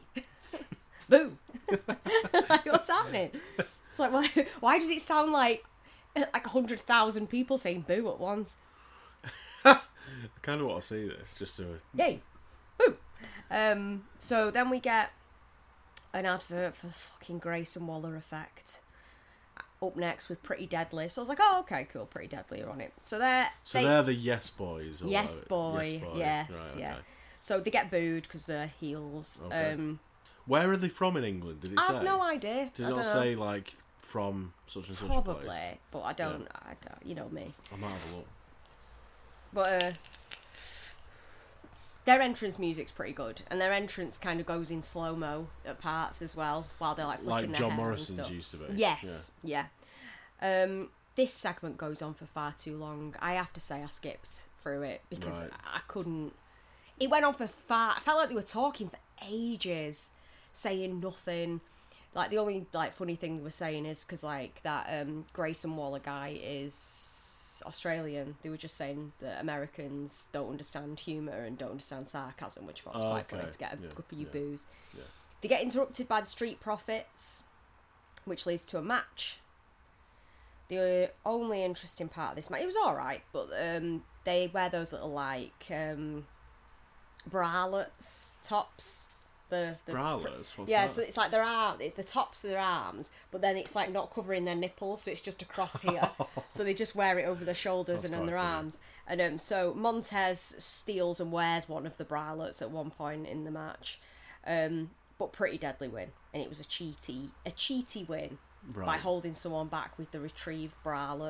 boo!" Like, what's happening? It's like, why? Why does it sound like like a hundred thousand people saying "boo" at once? I kind of want to see this just to. Yay! Boo! Um, so then we get an advert for the fucking Grayson Waller effect. Up next with Pretty Deadly. So I was like, oh, okay, cool, Pretty Deadly are on it. So they're... So they, they're the Yes Boys. Or Yes whatever. boy, Yes boy. yes, Right, yeah. okay. So they get booed because they're heels. Okay. Um, Where are they from in England? Did it I say? have no idea. Did I it don't not know. say like from such and such a Probably, place? but I don't, I don't, you know me. I might have a look. But, uh, Their entrance music's pretty good, and their entrance kind of goes in slow mo at parts as well, while they're like flicking Like their John hair Morrison's and stuff. used to be. Yes, yeah. yeah. Um, this segment goes on for far too long. I have to say, I skipped through it because Right. I couldn't. It went on for far. I felt like they were talking for ages, saying nothing. Like the only like funny thing they were saying is because like that um, Grayson Waller guy is Australian. They were just saying that Americans don't understand humour and don't understand sarcasm, which I thought was Oh, quite okay. funny to get a Yeah, good for you yeah, boos. yeah. They get interrupted by the Street Profits, which leads to a match. The only interesting part of this match, it was alright, but um, they wear those little like um, bralettes, tops. The, the Bralets? What's yeah, that? so it's like their arm, it's the tops of their arms, but then it's like not covering their nipples, so it's just across here. So they just wear it over their shoulders That's and on quite their funny. arms. And um, so Montez steals and wears one of the bralets at one point in the match, um, but pretty deadly win, and it was a cheaty, a cheaty win by Right. holding someone back with the retrieved bralette.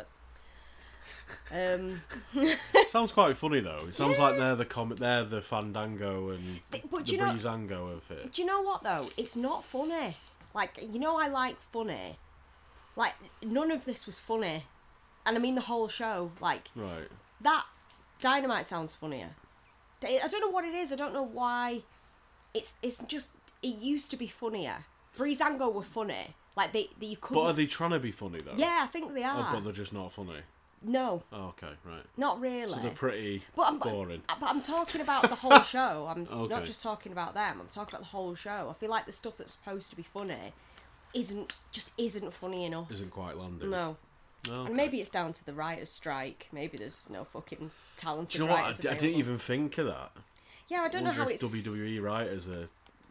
Um, Sounds quite funny though. It sounds like they're the comic, they're the Fandango and Th- but the do you know- Breezango of it. do you know what though? It's not funny. Like, you know, I like funny. Like, none of this was funny, and I mean the whole show. Like, Right. that Dynamite sounds funnier. They- I don't know what it is. I don't know why. It's it's just it used to be funnier. Breezango were funny. Like they, they you couldn't. But are they trying to be funny though? Yeah, I think they Oh, are. but they're just not funny. No, Oh, okay, right. not really. So they're pretty But I'm, boring. But I'm talking about the whole show. I'm Okay. not just talking about them. I'm talking about the whole show. I feel like the stuff that's supposed to be funny isn't just isn't funny enough. Isn't quite landing. No. Oh, okay. And maybe it's down to the writers' strike. Maybe there's no fucking talented Do you know what? I, writers d- I didn't available. even think of that. Yeah, I don't know Wonder how if it's. W W E writers are.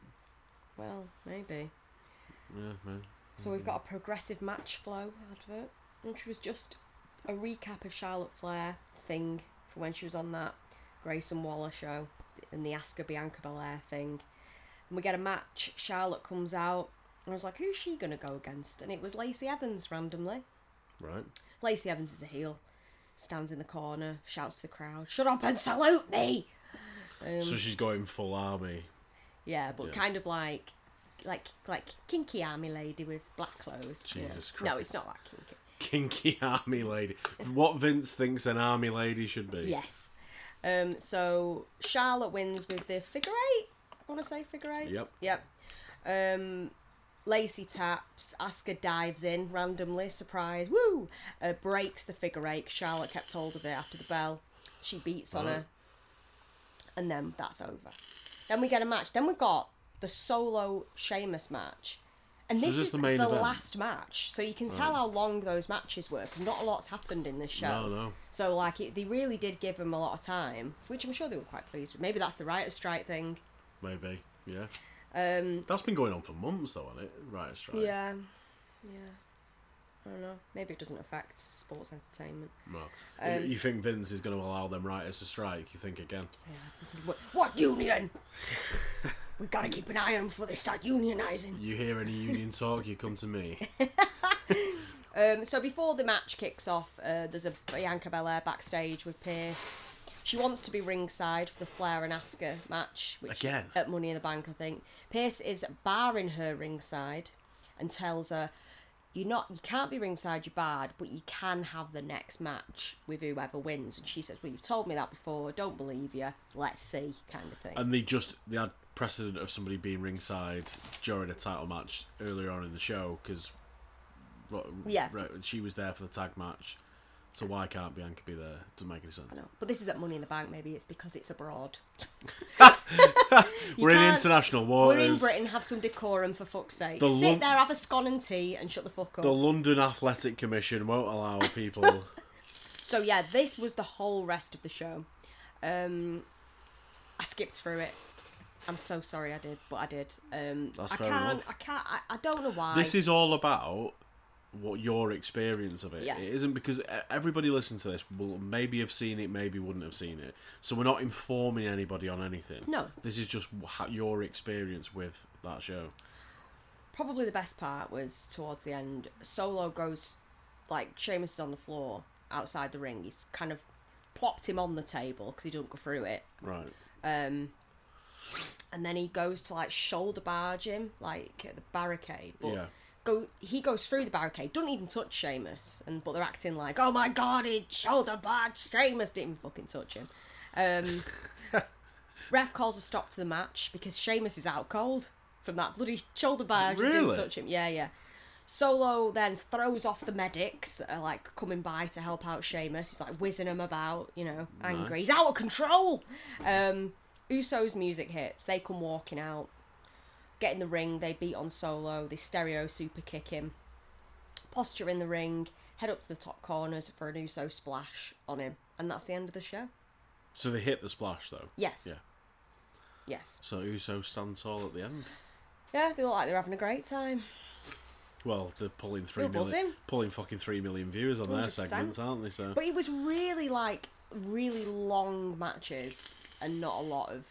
Well, maybe. Yeah, man. So we've got a progressive match flow advert, which was just a recap of Charlotte Flair thing from when she was on that Grayson Waller show and the Asuka Bianca Belair thing. And we get a match. Charlotte comes out, and I was like, who's she gonna go against? And it was Lacey Evans randomly. Right. Lacey Evans is a heel, stands in the corner, shouts to the crowd, "Shut up and salute me!" Um, So she's going full army. yeah, but yeah. kind of like, like, like kinky army lady with black clothes. you know. Jesus No, Christ. it's not that kinky. Kinky army lady. What Vince thinks an army lady should be. Yes. Um. So Charlotte wins with the figure eight. I want to say figure eight. Yep. Yep. Um. Lacey taps. Asuka dives in randomly. Surprise. Woo! Uh, breaks the figure eight. Charlotte kept hold of it after the bell. She beats on Oh. her. And then that's over. Then we get a match. Then we've got the solo Sheamus match. And So this is this is the the, main event? last match. So you can tell Right. how long those matches were. 'Cause not a lot's happened in this show. No, no. So, like, it, they really did give them a lot of time, which I'm sure they were quite pleased with. Maybe that's the writer's strike thing. Maybe. Yeah. Um, That's been going on for months though, hasn't it? Right, strike. yeah. Yeah. I don't know. Maybe it doesn't affect sports entertainment. No. Um, You think Vince is going to allow them writers to strike? You think again? Yeah, this is what, what union? We've got to keep an eye on them before they start unionising. You hear any union talk, you come to me. Um, so before the match kicks off, uh, there's a Bianca Belair backstage with Pierce. She wants to be ringside for the Flair and Asuka match, which Again? at Money in the Bank, I think. Pierce is barring her ringside and tells her, "You're not, you can't be ringside. You're barred, but you can have the next match with whoever wins." And she says, "Well, you've told me that before. Don't believe you. Let's see," kind of thing. And they just they had precedent of somebody being ringside during a title match earlier on in the show because Yeah. she was there for the tag match. So why can't Bianca be there? Doesn't make any sense. I know, but this is at Money in the Bank. Maybe it's because it's abroad. We're in can't- international waters. We're in Britain. Have some decorum for fuck's sake. The Sit Lon- there, have a scone and tea, and shut the fuck up. The London Athletic Commission won't allow people. So yeah, this was the whole rest of the show. Um, I skipped through it. I'm so sorry I did, but I did. Um, That's I fair can't. enough. I can't. I, I don't know why. This is all about what your experience of it. Yeah. It isn't because everybody listening to this will maybe have seen it, maybe wouldn't have seen it. So we're not informing anybody on anything. No. This is just how, your experience with that show. Probably the best part was towards the end. Solo goes, like, Sheamus is on the floor outside the ring. He's kind of plopped him on the table because he didn't go through it. Right. Um, and then he goes to like shoulder barge him, like at the barricade. But Yeah. go, he goes through the barricade, doesn't even touch Sheamus, and but they're acting like, oh my god, he shoulder barge Sheamus, didn't even fucking touch him. Um, ref calls a stop to the match because Sheamus is out cold from that bloody shoulder barge. Really? It didn't touch him. Yeah, yeah. Solo then throws off the medics that are like coming by to help out Sheamus. He's like whizzing them about, you know, angry. Nice. He's out of control. Um, Usos music hits. They come walking out, get in the ring. They beat on Solo. They stereo super kick him. Posture in the ring. Head up to the top corners for an Uso splash on him, and that's the end of the show. So they hit the splash though. Yes. Yeah. Yes. So Uso stand tall at the end. Yeah, they look like they're having a great time. Well, they're pulling three They're buzzing. million, pulling fucking three million viewers on one their hundred percent. segments, aren't they? So But it was really like really long matches and not a lot of,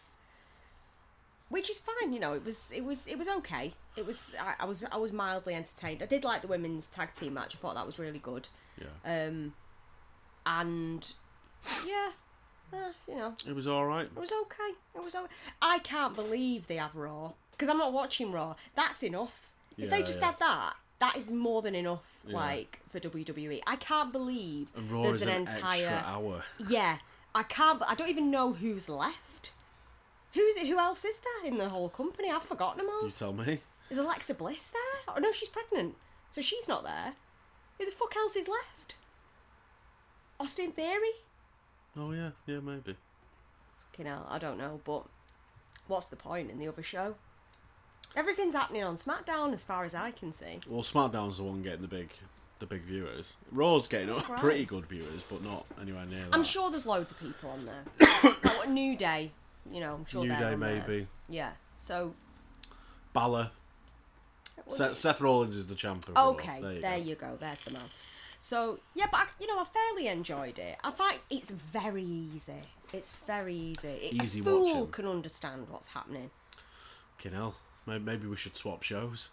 which is fine. You know, it was it was it was okay. It was I, I was I was mildly entertained. I did like the women's tag team match. I thought that was really good. yeah, Um, and yeah, uh, you know, it was all right. it was okay. It was okay. I can't believe they have Raw because I'm not watching Raw. That's enough. If they Yeah, just yeah. had that, that is more than enough. Yeah. Like for W W E, I can't believe And Raw there's is an, an entire extra hour. Yeah, I can't. I don't even know who's left. Who's who else is there in the whole company? I've forgotten them all. You tell me. Is Alexa Bliss there? Oh no, she's pregnant, so she's not there. Who the fuck else is left? Austin Theory? Oh yeah, yeah, maybe. You know, I don't know, but what's the point in the other show? Everything's happening on SmackDown as far as I can see. Well, SmackDown's the one getting the big, the big viewers. Raw's getting That's right. pretty good viewers, but not anywhere near that. I'm sure there's loads of people on there. Like what, New Day, you know, I'm sure New they're Day on there. maybe. Yeah. So Balor. well, Seth, Seth Rollins is the champ of Raw. okay, There you there go. you go. There's the man. So yeah, but I, you know, I fairly enjoyed it. I find it's very easy. It's very easy. It, Easy a fool watching. can understand what's happening. Fucking hell. Maybe, maybe we should swap shows.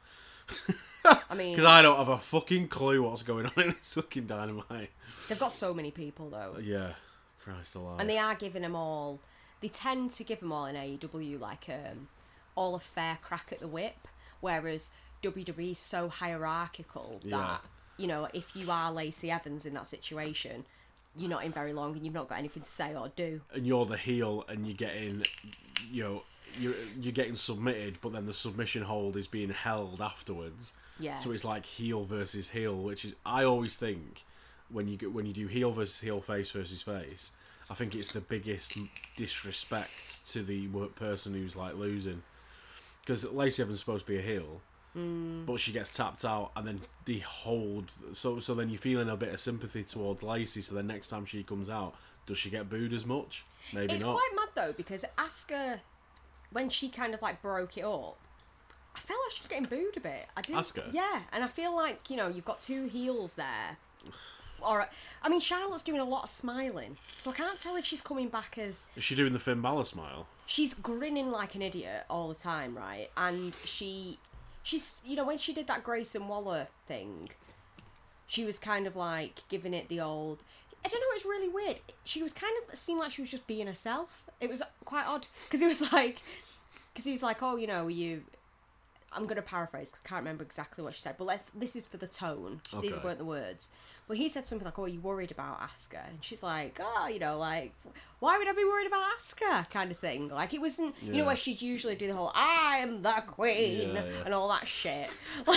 I mean, Because I don't have a fucking clue what's going on in this fucking Dynamite. they've got so many people though, Yeah. Christ alive. and they are giving them all. They tend to give them all in A E W like um, all a fair crack at the whip, whereas W W E is so hierarchical that Yeah. you know if you are Lacey Evans in that situation, you're not in very long and you've not got anything to say or do. And you're the heel and you're getting, you know, you're, you're getting submitted, but then the submission hold is being held afterwards. Yeah. So it's like heel versus heel, which is, I always think, when you get, when you do heel versus heel, face versus face, I think it's the biggest disrespect to the wo- person who's like losing. Because Lacey Evans is supposed to be a heel, mm. but she gets tapped out, and then they hold. So so then you're feeling a bit of sympathy towards Lacey. So then next time she comes out, does she get booed as much? Maybe It's not. quite mad though because Asuka, when she kind of like broke it up, I felt like she was getting booed a bit. I did. Asuka? Yeah, and I feel like you know you've got two heels there. Or I mean, Charlotte's doing a lot of smiling, so I can't tell if she's coming back as Is she doing the Finn Balor smile? she's grinning like an idiot all the time, right? And she, she's you know when she did that Grayson Waller thing, she was kind of like giving it the old. I don't know. It was really weird. She was kind of seemed like she was just being herself. It was quite odd because it was like, because he was like, oh, you know, you. I'm going to paraphrase because I can't remember exactly what she said, but let's. This is for the tone. These Okay. weren't the words. But he said something like, "Oh, are you worried about Asuka?" And she's like, "Oh, you know, like, why would I be worried about Asuka?" Kind of thing. Like it wasn't, you know, Yeah. where she'd usually do the whole "I'm the queen" Yeah, yeah. and all that shit.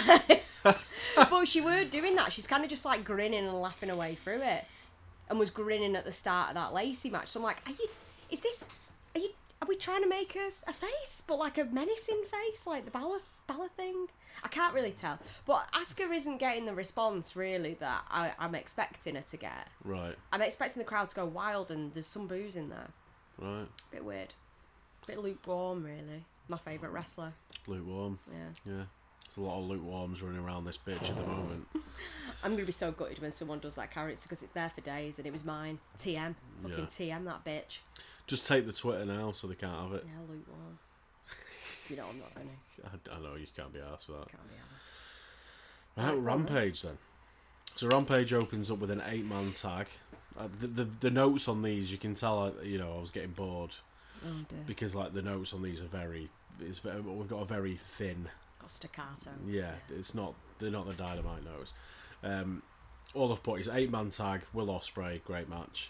But she weren't doing that. She's kind of just like grinning and laughing her way through it, and was grinning at the start of that Lacey match. So I'm like, are you? Is this? Are you? Are we trying to make a, a face, but like a menacing face, like the Balor Balor thing? I can't really tell. But Asuka isn't getting the response really that I, I'm expecting her to get. Right, I'm expecting the crowd to go wild, and there's some booze in there. right. Bit weird. Bit lukewarm, really. My favourite wrestler. Lukewarm. Yeah. Yeah. There's a lot of lukewarms running around this bitch at the moment. I'm going to be so gutted when someone does that character because it's there for days and it was mine. T M. Fucking Yeah. T M, that bitch. Just take the Twitter now so they can't have it. Yeah, lukewarm. You know I'm not going to. I, I know you can't be asked for that. Can't be honest. Right, Right, well Rampage then. So Rampage opens up with an eight-man tag. Uh, the, the the notes on these, you can tell, uh, you know, I was getting bored. Oh dear. Because like the notes on these are very, it's very, we've got a very thin. Got staccato. Yeah, it's not. They're not the Dynamite notes. Um, all I've put is eight man tag. Will Ospreay, great match.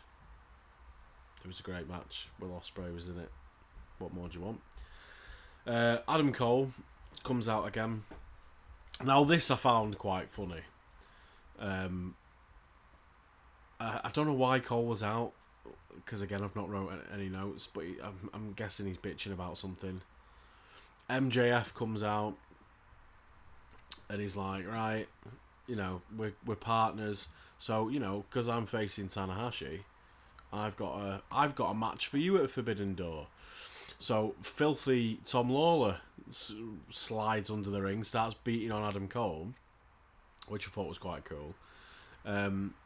It was a great match. Will Ospreay was in it. What more do you want? Uh, Adam Cole comes out again. Now this I found quite funny. Um, I, I don't know why Cole was out, because again I've not wrote any notes, but he, I'm, I'm guessing he's bitching about something. M J F comes out and he's like, right, you know, we're we're partners, so you know, because I'm facing Tanahashi, I've got a I've got a match for you at Forbidden Door. So filthy Tom Lawler s- slides under the ring, starts beating on Adam Cole, which I thought was quite cool. Um,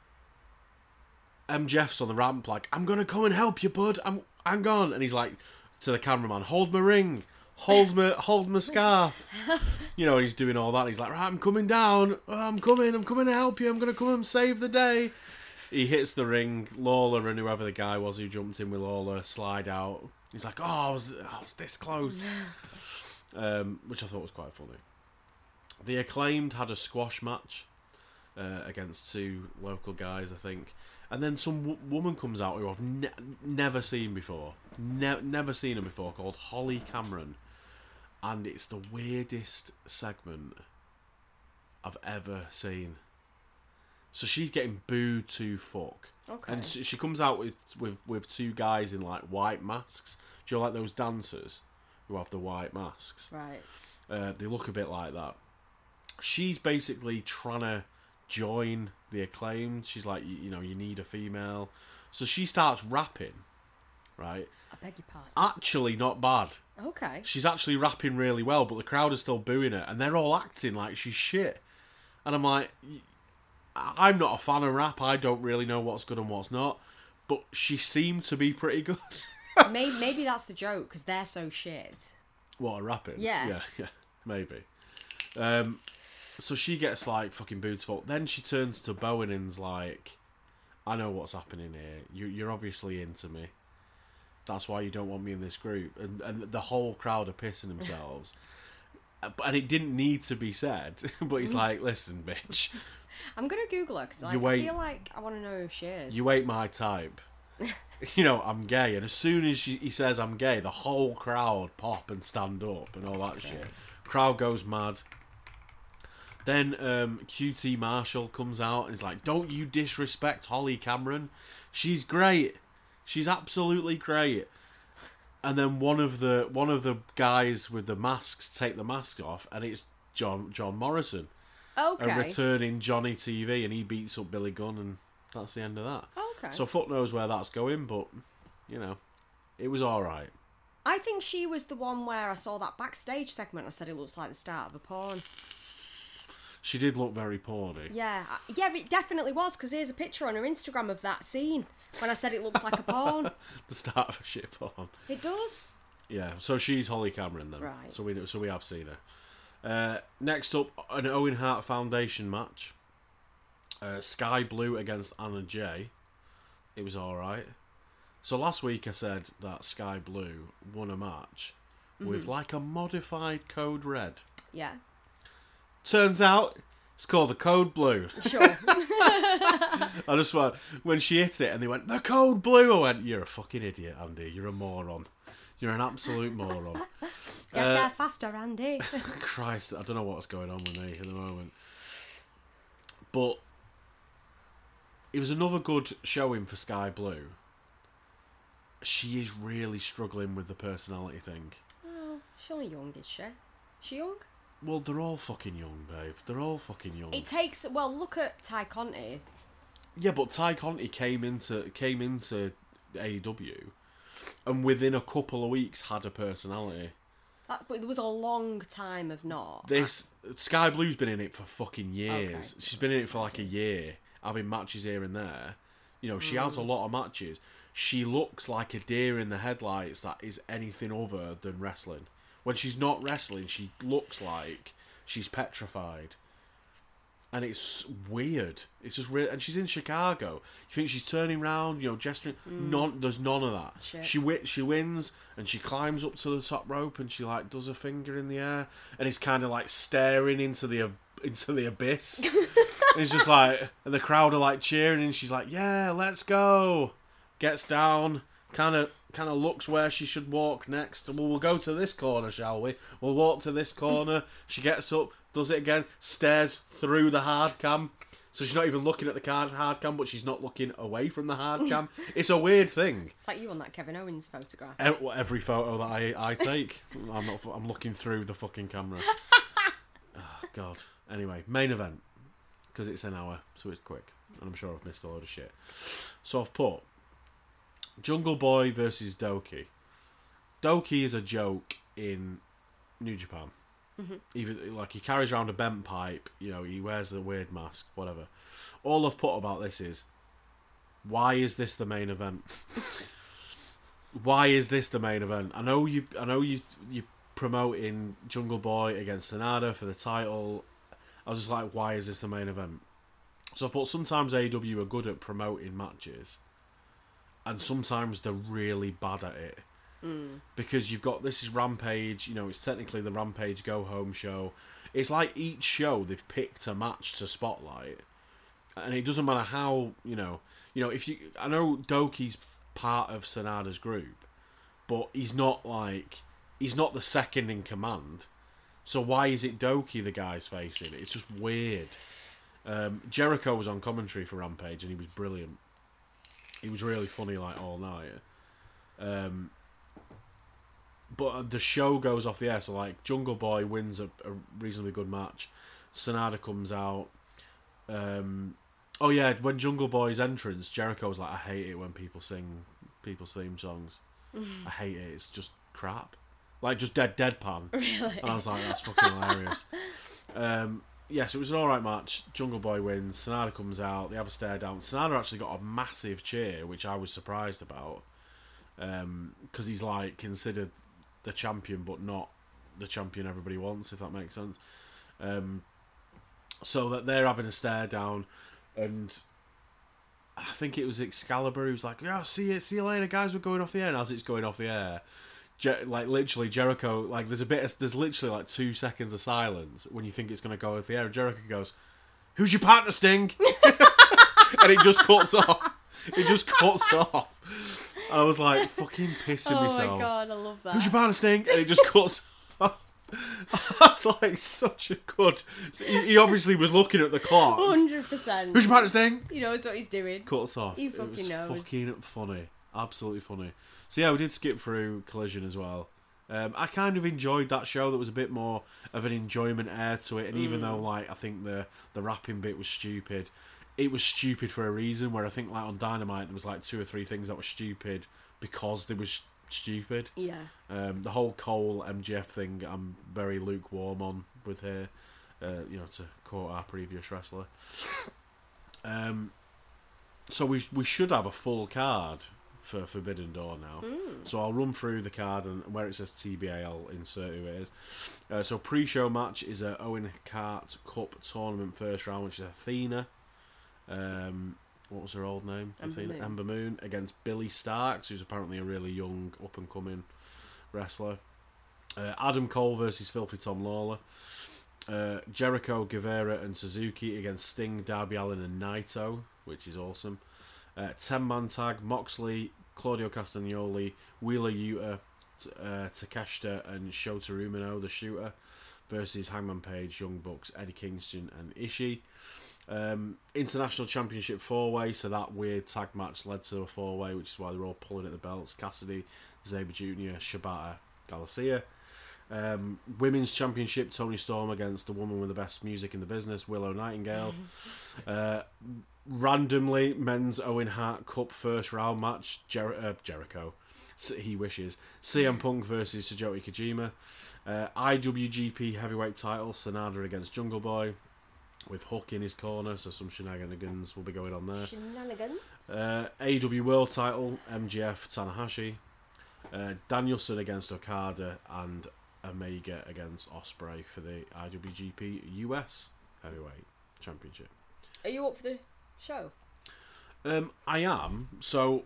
M J F's on the ramp like, I'm gonna come and help you, bud. I'm I'm gone, and he's like to the cameraman, hold my ring, hold my hold my scarf. You know, he's doing all that. He's like, right, I'm coming down. Oh, I'm coming. I'm coming to help you. I'm gonna come and save the day. He hits the ring. Lawler and whoever the guy was who jumped in with Lawler slide out. He's like, oh, I was, I was this close. Um, which I thought was quite funny. The Acclaimed had a squash match uh, against two local guys, I think. And then some w- woman comes out who I've ne- never seen before. Ne- never seen her before, called Holly Cameron. And it's the weirdest segment I've ever seen. So she's getting booed to fuck. Okay. And she comes out with, with, with two guys in like white masks. Do you know, like those dancers who have the white masks? Right. Uh, they look a bit like that. She's basically trying to join the Acclaimed. She's like, you, you know, you need a female. So she starts rapping, right? I beg your pardon. Actually not bad. Okay. She's actually rapping really well, but the crowd is still booing her. And they're all acting like she's shit. And I'm like... I'm not a fan of rap. I don't really know what's good and what's not. But she seemed to be pretty good. maybe, maybe that's the joke, because they're so shit. What, a rapping? Yeah. Yeah, yeah, maybe. Um, so she gets, like, fucking beautiful. Then she turns to Bowen and's like, I know what's happening here. You, you're obviously into me. That's why you don't want me in this group. And, and the whole crowd are pissing themselves. And it didn't need to be said. But he's like, listen, bitch. I'm going to Google her, because like, I feel like I want to know who she is. You ain't my type. You know, I'm gay. And as soon as she, he says I'm gay, the whole crowd pop and stand up and all that That's shit. great. Crowd goes mad. Then um, Q T Marshall comes out and he's like, don't you disrespect Holly Cameron. She's great. She's absolutely great. And then one of the one of the guys with the masks take the mask off, and it's John John Morrison. Okay. A returning Johnny T V, and he beats up Billy Gunn, and that's the end of that. Okay. So fuck knows where that's going, but, you know, it was alright. I think she was the one where I saw that backstage segment. I said it looks like the start of a porn. She did look very porny. Yeah, I- yeah, it definitely was, because here's a picture on her Instagram of that scene when I said it looks like a porn. The start of a shit porn. It does. Yeah, so she's Holly Cameron then. Right. So we so we have seen her. Uh, next up, an Owen Hart Foundation match. Uh, Sky Blue against Anna Jay. It was alright. So last week I said that Sky Blue won a match mm-hmm. with like a modified Code Red. Yeah. Turns out it's called the Code Blue. Sure. I just went, when she hit it and they went, the Code Blue, I went, you're a fucking idiot, Andy. You're a moron. You're an absolute moron. Get uh, there faster, Andy. Christ, I don't know what's going on with me at the moment. But it was another good showing for Sky Blue. She is really struggling with the personality thing. Oh, she's only young, is she? She young? Well, they're all fucking young, babe. They're all fucking young. It takes... Well, look at Ty Conti. Yeah, but Ty Conti came into came into A E W and within a couple of weeks had a personality. That, but there was a long time of not. This Sky Blue's been in it for fucking years. Okay. She's been in it for like a year, having matches here and there. You know, she mm. has a lot of matches. She looks like a deer in the headlights that is anything other than wrestling. When she's not wrestling, she looks like she's petrified. and it's weird. It's just real, and she's in Chicago. You think she's turning round, you know, gesturing. Mm. None, there's none of that. Shit. She wi- she wins, and she climbs up to the top rope, and she like does her finger in the air, and it's kind of like staring into the into the abyss. And it's just like, and the crowd are like cheering, and she's like, "Yeah, let's go." Gets down, kind of kind of looks where she should walk next. Well, we'll go to this corner, shall we? We'll walk to this corner. She gets up, does it again, stares through the hard cam. So she's not even looking at the card hard cam, but she's not looking away from the hard cam. It's a weird thing. It's like you on that Kevin Owens photograph. Every photo that I, I take, I'm not. I'm looking through the fucking camera. Oh, God. Anyway, main event, because it's an hour, so it's quick, and I'm sure I've missed a load of shit. So I've put Jungle Boy versus Doki. Doki is a joke in New Japan. Mm-hmm. Even like he carries around a bent pipe, you know, he wears the weird mask, whatever. All I've put about this is, why is this the main event? Why is this the main event? I know you, I know you, you promoting Jungle Boy against Sanada for the title. I was just like, why is this the main event? So I thought sometimes A E W are good at promoting matches, and sometimes they're really bad at it. Mm. Because you've got, this is Rampage, you know, it's technically the Rampage Go Home show. It's like each show they've picked a match to spotlight, and it doesn't matter how, you know, you know, if you, I know Doki's part of Sanada's group, but he's not like, he's not the second in command. So why is it Doki the guy's facing? It's just weird. Um, Jericho was on commentary for Rampage, and he was brilliant. He was really funny, like, all night. Um, but the show goes off the air, so, like, Jungle Boy wins a, a reasonably good match. Sanada comes out. Um, oh, yeah, when Jungle Boy's entrance, Jericho was like, I hate it when people sing people's theme songs. I hate it. It's just crap. Like, just dead deadpan. Really? And I was like, that's fucking hilarious. Um, yeah, so it was an alright match. Jungle Boy wins. Sanada comes out. They have a stare down. Sanada actually got a massive cheer, which I was surprised about. Because um, he's, like, considered the champion, but not the champion everybody wants, if that makes sense. Um, so that they're having a stare down. And I think it was Excalibur who's like, yeah, see you, see you later, guys, we're going off the air. And as it's going off the air, Je- like literally Jericho, like there's a bit of, there's literally like two seconds of silence when you think it's going to go off the air, and Jericho goes, who's your partner, Sting? And it just cuts off. It just cuts off. And I was like fucking pissing oh myself. Oh my God, I love that. Who's your partner, Sting? And it just cuts off. That's like such a good. So he, he obviously was looking at the clock. one hundred percent. Who's your partner, Sting? He knows what he's doing. Cuts off. He fucking it was knows. Fucking funny. Absolutely funny. So yeah, we did skip through Collision as well. Um, I kind of enjoyed that show. There was a bit more of an enjoyment air to it, and even Mm. though like I think the the rapping bit was stupid, it was stupid for a reason. Where I think like on Dynamite there was like two or three things that were stupid because they were sh- stupid. Yeah. Um, the whole Cole M J F thing, I'm very lukewarm on with here. Uh, you know, to quote our previous wrestler. Um, so we we should have a full card for Forbidden Door now. Mm. So I'll run through the card, and where it says T B A I'll insert who it is. Uh, so pre-show match is a Owen Hart Cup tournament first round, which is Athena. Um, what was her old name? Ember Athena Moon. Ember Moon against Billy Starks, who's apparently a really young up and coming wrestler. Uh, Adam Cole versus Filthy Tom Lawler. Uh, Jericho, Guevara and Suzuki against Sting, Darby Allin and Naito, which is awesome. Uh, ten-man tag, Moxley, Claudio Castagnoli, Wheeler Yuta, t- uh, Takeshita and Shota Umino, the Shooter, versus Hangman Page, Young Bucks, Eddie Kingston and Ishii. Um, International Championship four-way, so that weird tag match led to a four-way, which is why they're all pulling at the belts. Cassidy, Sabre Junior, Shibata, Garcia. Um, Women's Championship, Toni Storm against the woman with the best music in the business, Willow Nightingale. uh, randomly, men's Owen Hart Cup first round match, Jer- uh, Jericho, he wishes, C M Punk versus Satoshi Kojima. Uh, I W G P heavyweight title, Sanada against Jungle Boy, with Hook in his corner, so some shenanigans will be going on there. Shenanigans. Uh, A E W World title, M J F Tanahashi. Uh, Danielson against Okada, and Omega against Ospreay for the I W G P U S heavyweight Championship. Are you up for the show? Um, I am. So,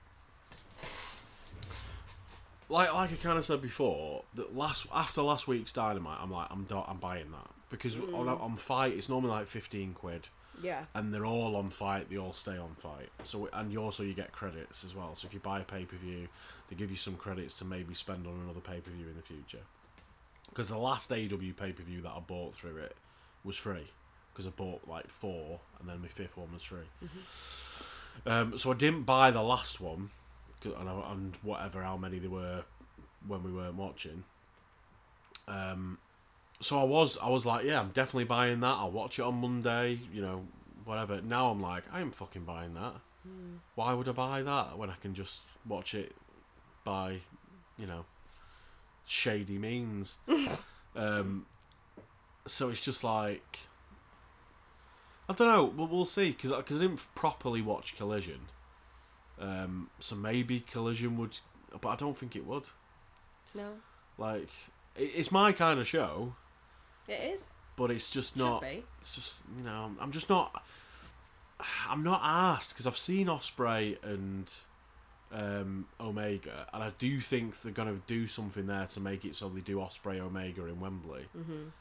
like like I kind of said before, that last after last week's Dynamite, I'm like, I'm do- I'm buying that because mm. on on Fight it's normally like fifteen quid. Yeah. And they're all on Fight. They all stay on Fight. So and you also you get credits as well. So if you buy a pay per view, they give you some credits to maybe spend on another pay per view in the future. Because the last A E W pay per view that I bought through it was free. Because I bought like four, and then my fifth one was free. Mm-hmm. Um, so I didn't buy the last one, and, I, and whatever how many there were when we weren't watching. Um. So I was, I was like, yeah, I'm definitely buying that. I'll watch it on Monday, you know, whatever. Now I'm like, I am fucking buying that. Mm. Why would I buy that when I can just watch it by, you know, shady means? um, so it's just like, I don't know. We'll, we'll see because I didn't properly watch Collision. Um, so maybe Collision would, but I don't think it would. No. Like, it, it's my kind of show. It is, but it's just not. Should be. It's just, you know, I'm just not. I'm not asked because I've seen Ospreay and um, Omega, and I do think they're going to do something there to make it so they do Ospreay Omega in Wembley. Mm-hmm.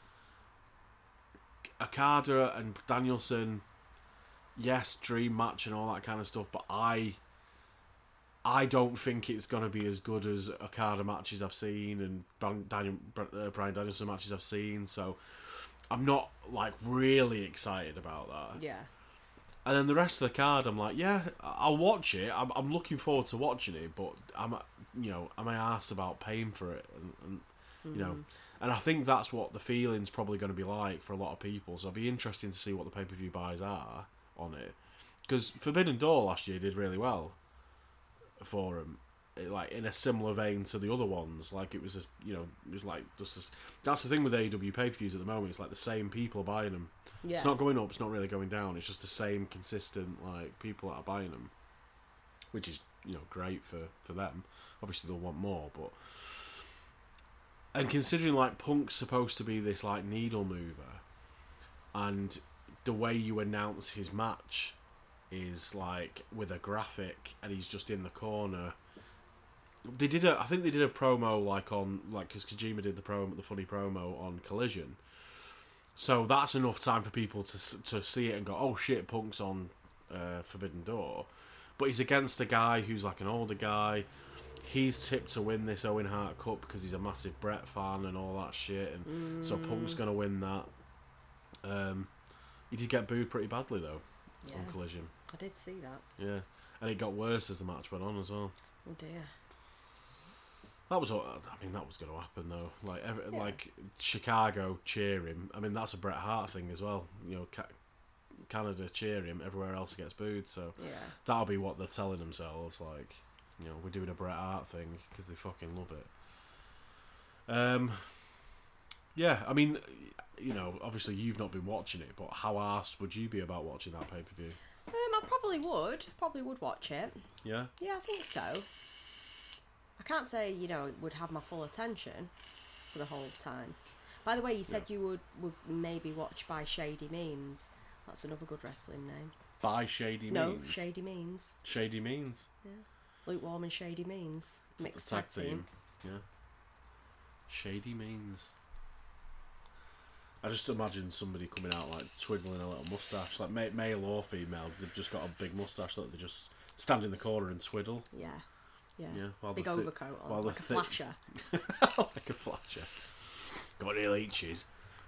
Okada and Danielson, yes, dream match and all that kind of stuff, but I. I don't think it's going to be as good as Okada matches I've seen and Brian, Daniel, uh, Brian Danielson matches I've seen, so I'm not like really excited about that. Yeah. And then the rest of the card, I'm like, yeah, I'll watch it. I'm, I'm looking forward to watching it, but I'm, you know, am I asked about paying for it? And, and you mm. know, and I think that's what the feeling's probably going to be like for a lot of people. So it'll be interesting to see what the pay per view buys are on it, because Forbidden Door last year did really well for him, like in a similar vein to the other ones. Like it was a, you know, it was like just this, that's the thing with A E W pay-per-views at the moment. It's like the same people are buying them. Yeah. It's not going up, it's not really going down. It's just the same consistent like people that are buying them, which is, you know, great for for them. Obviously they'll want more, but and considering like Punk's supposed to be this like needle mover, and the way you announce his match is like with a graphic and he's just in the corner. They did a, I think they did a promo like on, like, because Kojima did the promo, the funny promo on Collision. So that's enough time for people to to see it and go, oh shit, Punk's on uh, Forbidden Door. But he's against a guy who's like an older guy. He's tipped to win this Owen Hart Cup because he's a massive Brett fan and all that shit. And mm. so Punk's going to win that. Um, he did get booed pretty badly though. Yeah. On Collision. I did see that. Yeah. And it got worse as the match went on as well. Oh dear. That was, I mean, that was going to happen though. Like, every, yeah. like Chicago cheer him. I mean, that's a Bret Hart thing as well. You know, ca- Canada cheer him. Everywhere else gets booed. So yeah. That'll be what they're telling themselves. Like, you know, we're doing a Bret Hart thing because they fucking love it. Um. Yeah, I mean, you know, obviously you've not been watching it, but how arsed would you be about watching that pay per view? Um, I probably would. Probably would watch it. Yeah? Yeah, I think so. I can't say, you know, it would have my full attention for the whole time. By the way, you said yeah. you would, would maybe watch By Shady Means. That's another good wrestling name. By Shady no, Means? No, Shady Means. Shady Means? Yeah. Lukewarm and Shady Means. Mixed tag, tag team. team. Yeah. Shady Means. I just imagine somebody coming out like twiggling a little moustache, like male or female. They've just got a big moustache that they just stand in the corner and twiddle. Yeah, yeah. yeah while big th- overcoat on, while like a th- flasher. Like a flasher. Got any leeches?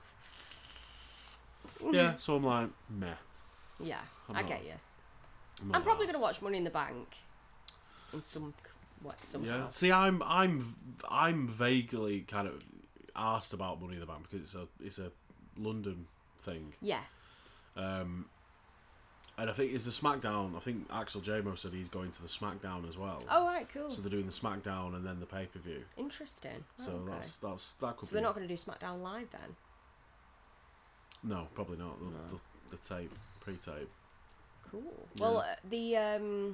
Yeah. So I'm like, meh. Yeah, I'm I not, get you. I'm, I'm probably gonna watch Money in the Bank. In some what somehow. Yeah. See, I'm I'm I'm vaguely kind of asked about Money in the Bank because it's a it's a London thing. Yeah. Um, and I think it's the SmackDown. I think Axel J-Mo said he's going to the SmackDown as well. Oh right, cool. So they're doing the SmackDown and then the pay per view. Interesting. So oh, okay. that's that's that could. So be... they're not going to do SmackDown live then? No, probably not. The, no. the, the tape, pre-tape. Cool. Yeah. Well, uh, the um,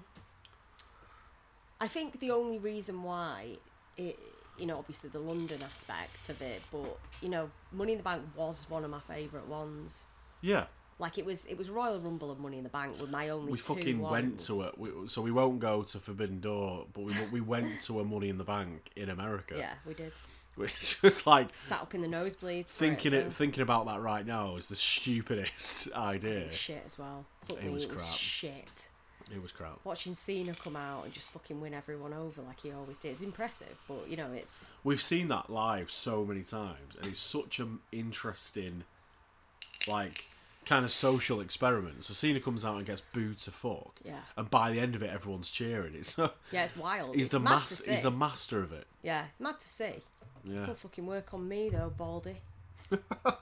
I think the only reason why it. You know, obviously the London aspect of it, but, you know, Money in the Bank was one of my favourite ones. Yeah. Like it was, it was Royal Rumble and Money in the Bank were my only We two fucking ones. went to it, we, so we won't go to Forbidden Door, but we we went to a Money in the Bank in America. Yeah, we did. Which was like Sat up in the nosebleeds. for thinking it, it, so. thinking about that right now is the stupidest idea. It was shit as well. Fuck It me, was it was crap. shit. It was crap. Watching Cena come out and just fucking win everyone over like he always did. It was impressive, but you know, it's... We've seen that live so many times, and it's such an interesting, like, kind of social experiment. So Cena comes out and gets booed to fuck, Yeah. and by the end of it, everyone's cheering. It's so Yeah, it's wild. he's it's the mad mas- to see. he's the master of it. Yeah, mad to see. Yeah, Don't fucking work on me though, Baldy. You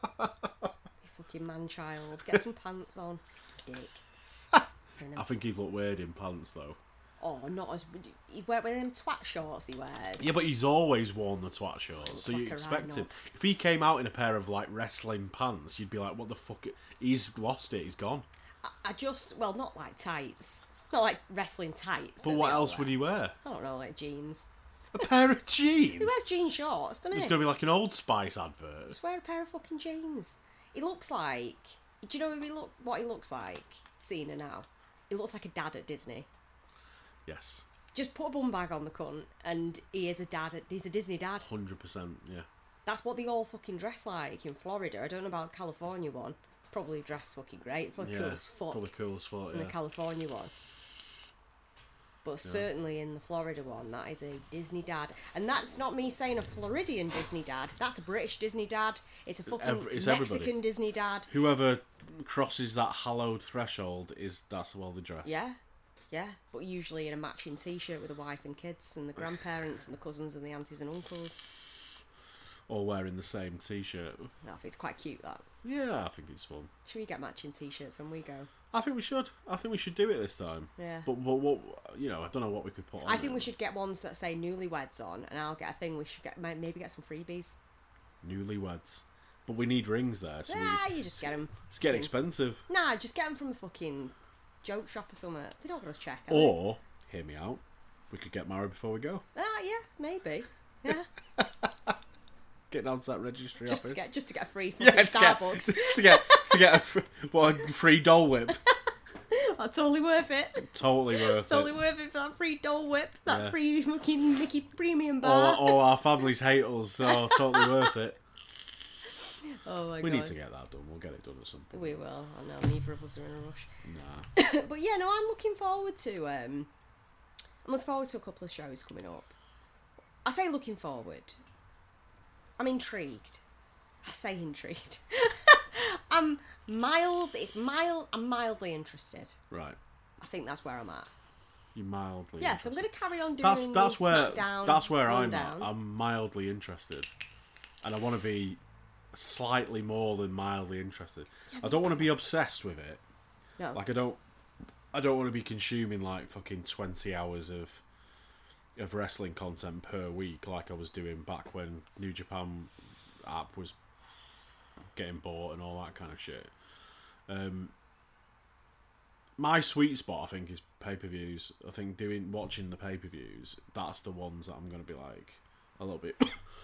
fucking man-child. Get some pants on, dick. And then- I think he'd look weird in pants though. Oh, not as... He wear with them twat shorts he wears. Yeah, but he's always worn the twat shorts, so like you a expect rhino. him. If he came out in a pair of like wrestling pants, you'd be like, "What the fuck?" He's lost it. He's gone. I, I just... Well, not like tights. Not like wrestling tights. But that what they all else would wear. he wear? I don't know, like jeans. A pair of jeans. He wears jean shorts, doesn't he? It's gonna be like an Old Spice advert. Just wear a pair of fucking jeans. He looks like... Do you know who he look, what he looks like? Cena now. He looks like a dad at Disney. Yes, Just put a bum bag on the cunt, and he is a dad. At, he's a Disney dad. hundred percent. Yeah. That's what they all fucking dress like in Florida. I don't know about the California one. Probably dress fucking great. Probably Yeah, cool as fuck probably cool as fuck. in Yeah. the California one. But certainly in the Florida one, that is a Disney dad. And that's not me saying a Floridian Disney dad. That's a British Disney dad. It's a fucking Every- it's Mexican everybody. Disney dad. Whoever crosses that hallowed threshold is that's well the dress. Yeah. Yeah. But usually in a matching t-shirt with a wife and kids and the grandparents and the cousins and the aunties and uncles. Or wearing the same t-shirt. No, I think it's quite cute, that. Yeah, I think it's fun. Should we get matching t-shirts when we go? I think we should. I think we should do it this time. Yeah. But, but what you know, I don't know what we could put on. I think it. we should get ones that say newlyweds on, and I'll get a thing. We should get maybe get some freebies. Newlyweds. But we need rings there. So Ah, we, you just get them. it's getting expensive. Nah, just get them from a fucking joke shop or something. They don't go to check. Are they? Or, hear me out, we could get married before we go. Ah, yeah, maybe. Yeah, Get down to that registry just office. to get just to get a free fucking yeah, to get, Starbucks. to get to get a fr- what a free Dole Whip. That's totally worth it. Totally worth Totally it. worth it for that free Dole Whip, that Yeah. free fucking Mickey Premium All, bar. all our families hate us, so totally worth it. Oh my We god. need to get that done. We'll get it done at some point. We will. I know. Neither of us are in a rush. Nah. But yeah, no, I'm looking forward to. Um, I'm looking forward to a couple of shows coming up. I say looking forward. I'm intrigued. I say intrigued. I'm mild. It's mild. I'm mildly interested. Right. I think that's where I'm at. You mildly. Yeah, so I'm interested. going to carry on doing. That's that's the where SmackDown that's where I'm rundown. at. I'm mildly interested, and I want to be slightly more than mildly interested. I don't want to be obsessed with it. No. Like I don't, I don't want to be consuming like fucking twenty hours of of wrestling content per week, like I was doing back when New Japan app was getting bought and all that kind of shit. Um, my sweet spot, I think, is pay per views. I think doing watching the pay per views, that's the ones that I'm going to be like a little bit.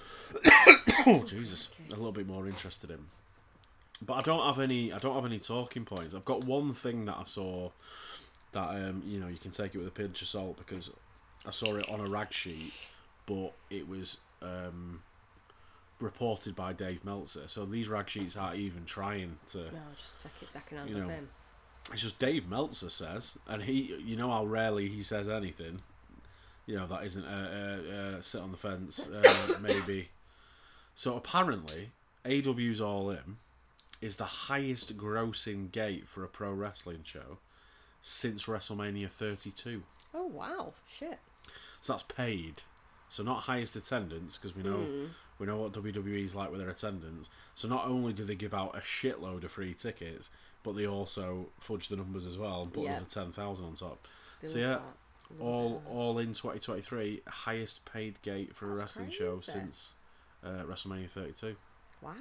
Oh Jesus, a little bit more interested in. But I don't have any. I don't have any talking points. I've got one thing that I saw that um, you know you can take it with a pinch of salt because I saw it on a rag sheet, but it was um, reported by Dave Meltzer. So these rag sheets aren't even trying to. No, just take it second hand You of know, him. It's just Dave Meltzer says, and he, you know how rarely he says anything. You know that isn't a, a, a sit on the fence, uh, maybe. So apparently, A E W's All In is the highest grossing gate for a pro wrestling show since WrestleMania thirty-two. Oh wow, shit. So that's paid. So not highest attendance, because we know Mm. we know what W W E's like with their attendance. So not only do they give out a shitload of free tickets, but they also fudge the numbers as well and put Yeah. another ten thousand on top. They So love yeah, that. Love all that. all in twenty twenty-three, highest paid gate for a That's wrestling show crazy. since uh, WrestleMania thirty-two. Wow.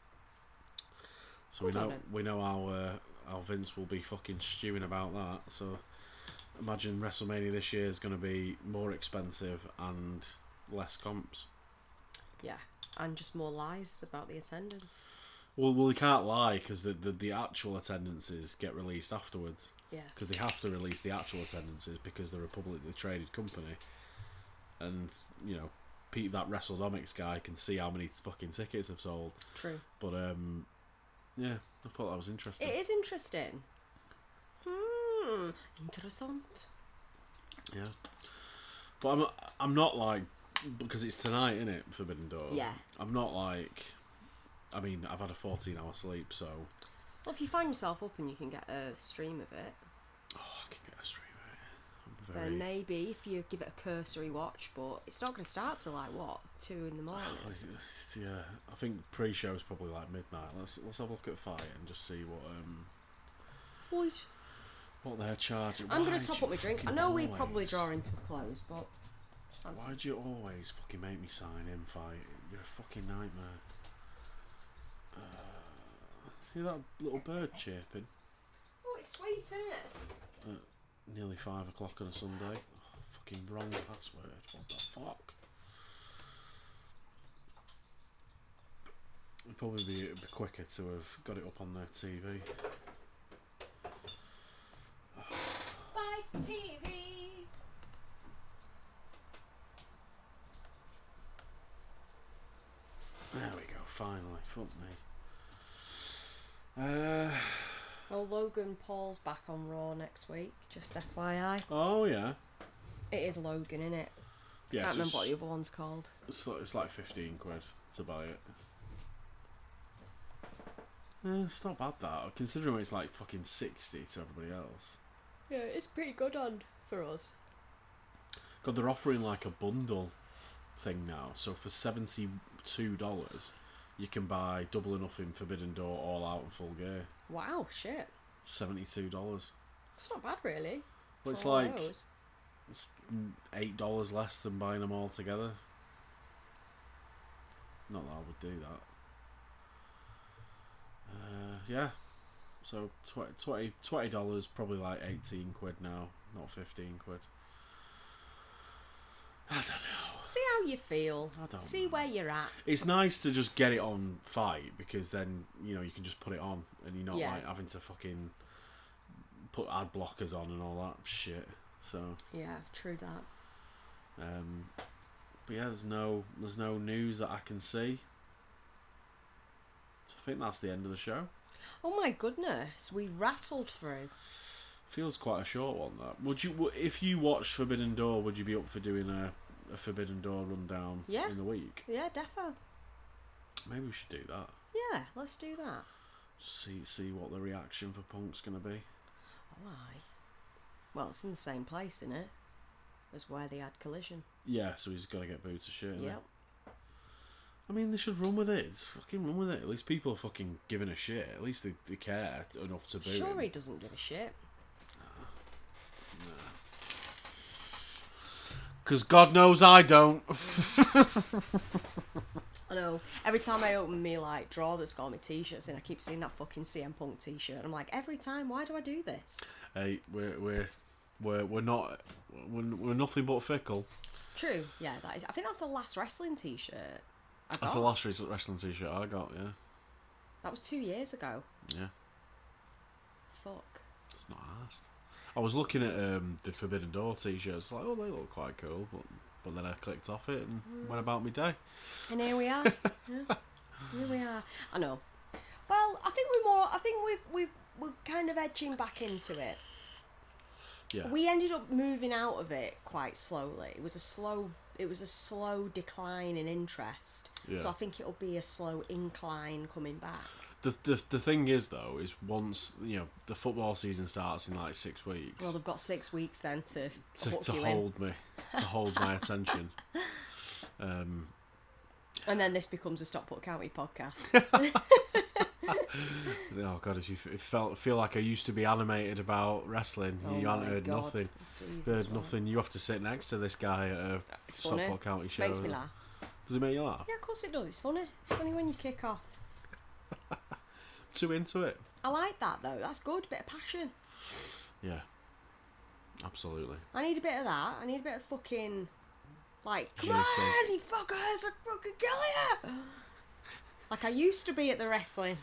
So we Good on know him. we know how uh, how Vince will be fucking stewing about that. So imagine WrestleMania this year is going to be more expensive and less comps. Yeah, and just more lies about the attendance. Well, well, they can't lie because the, the the actual attendances get released afterwards. Yeah. Because they have to release the actual attendances because they're a publicly traded company, and you know, Pete, that WrestleDomics guy, can see how many fucking tickets have sold. True. But um, yeah, I thought that was interesting. It is interesting. Hmm. Interessant. Yeah. But I'm I'm not like, because it's tonight, isn't it? Forbidden Door. Yeah. I'm not like. I mean, I've had a fourteen hour sleep, so. Well, if you find yourself up and you can get a stream of it, Oh, I can get a stream of it. I'm then very. maybe if you give it a cursory watch, but it's not going to start till like what, two in the morning. Yeah, I think pre-show is probably like midnight. Let's let's have a look at Fight and just see what um Fight. what they're charging. I'm Why going do to top you up my drink. I fucking know we always- probably draw into a close, but fancy. Why do you always fucking make me sign in, Fight? You're a fucking nightmare. Uh, hear that little bird chirping? Oh, it's sweet, isn't it? Nearly five o'clock on a Sunday. Oh, fucking wrong password. What the fuck? It'd probably be, it'd be quicker to have got it up on the T V. Fight T V. There we go, finally. Fuck me. Uh, Oh, Logan Paul's back on Raw next week, just F Y I. oh, yeah. It is Logan, innit? Yeah, Can't so remember what the it's, other one's called. it's, like, it's like fifteen quid to buy it. Eh, it's not bad, that. Considering it's like fucking sixty to everybody else. Yeah, it's pretty good on for us. God, they're offering like a bundle thing now. So for seventy-two dollars, you can buy Double or Nothing, Forbidden Door, All Out, and Full Gear. Wow, shit. seventy-two dollars. It's not bad, really. Well, it's for all like those. it's eight dollars less than buying them all together. Not that I would do that. Uh, yeah. So twenty dollars, probably like eighteen quid now, not fifteen quid. I don't know. See how you feel. I don't See know. where you're at. It's nice to just get it on Fight, because then, you know, you can just put it on and you're not Yeah. like having to fucking put ad blockers on and all that shit. So, Yeah, true that. um, but yeah, there's no there's no news that I can see. So I think that's the end of the show. Oh my goodness, we rattled through. Feels quite a short one, that. Would you, if you watched Forbidden Door, would you be up for doing a, a Forbidden Door rundown Yeah. in the week? Yeah, defo. Maybe we should do that. Yeah, let's do that. See see what the reaction for Punk's going to be. Oh, aye. Well, it's in the same place, isn't it? As where they had Collision. Yeah, so he's got to get booed to shit. innit? Yep. I mean, they should run with it. Just fucking run with it. At least people are fucking giving a shit. At least they, they care enough to boo Sure, him. he doesn't give a shit. Because God knows I don't. I know. Every time I open me like drawer that's got my t-shirts in, I keep seeing that fucking C M Punk t-shirt. And I'm like, every time, why do I do this? Hey, we're we're we're we're not we're, we're nothing but fickle. True. Yeah, that is. I think that's the last wrestling t-shirt I got. That's the last wrestling t-shirt I got. Yeah, That was two years ago. yeah. Fuck. It's not asked. I was looking at um, the Forbidden Door t-shirts, like, oh, they look quite cool, but but then I clicked off it and Mm. went about my day. And here we are. Yeah. Here we are. I know. Well, I think we're more. I think we've we've we're kind of edging back into it. Yeah. We ended up moving out of it quite slowly. It was a slow. It was a slow decline in interest. Yeah. So I think it'll be a slow incline coming back. The, the the thing is though is once you know the football season starts in like six weeks Well, they've got six weeks then to to, hook to you hold me to hold my attention. Um, in. And then this becomes a Stockport County podcast. oh god, if you f- it felt feel like I used to be animated about wrestling, Oh you haven't my heard God. nothing. Jesus, Heard right. nothing. You have to sit next to this guy at a It's funny. Stockport County show. Makes me laugh. Does it make you laugh? Yeah, of course it does. It's funny. It's funny when you kick off. Too into it. I like that though. That's good. Bit of passion. Yeah. Absolutely. I need a bit of that. I need a bit of fucking, like, come Jigsaw. on, you fuckers, I'll fucking kill you. Like I used to be at the wrestling.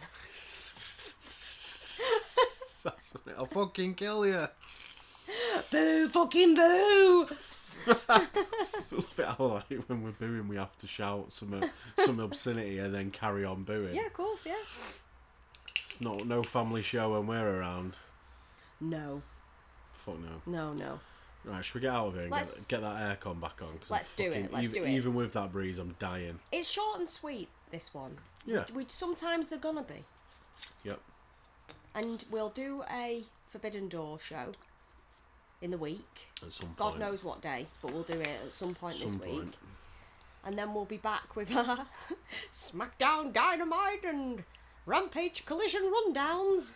That's it. I'll fucking kill you. Boo! Fucking boo! I like it when we're booing, we have to shout some some obscenity and then carry on booing. Yeah, of course, yeah. It's not no family show when we're around. No. Fuck no. No, no. Right, should we get out of here and get, get that aircon back on? Cause Let's I'm do fucking, it. Let's even, do it. Even with that breeze, I'm dying. It's short and sweet, this one. Yeah. We sometimes they're gonna be. Yep. And we'll do a Forbidden Door show in the week. At some point. God knows what day, but we'll do it at some point Some this week. point. And then we'll be back with our SmackDown Dynamite and Rampage Collision rundowns.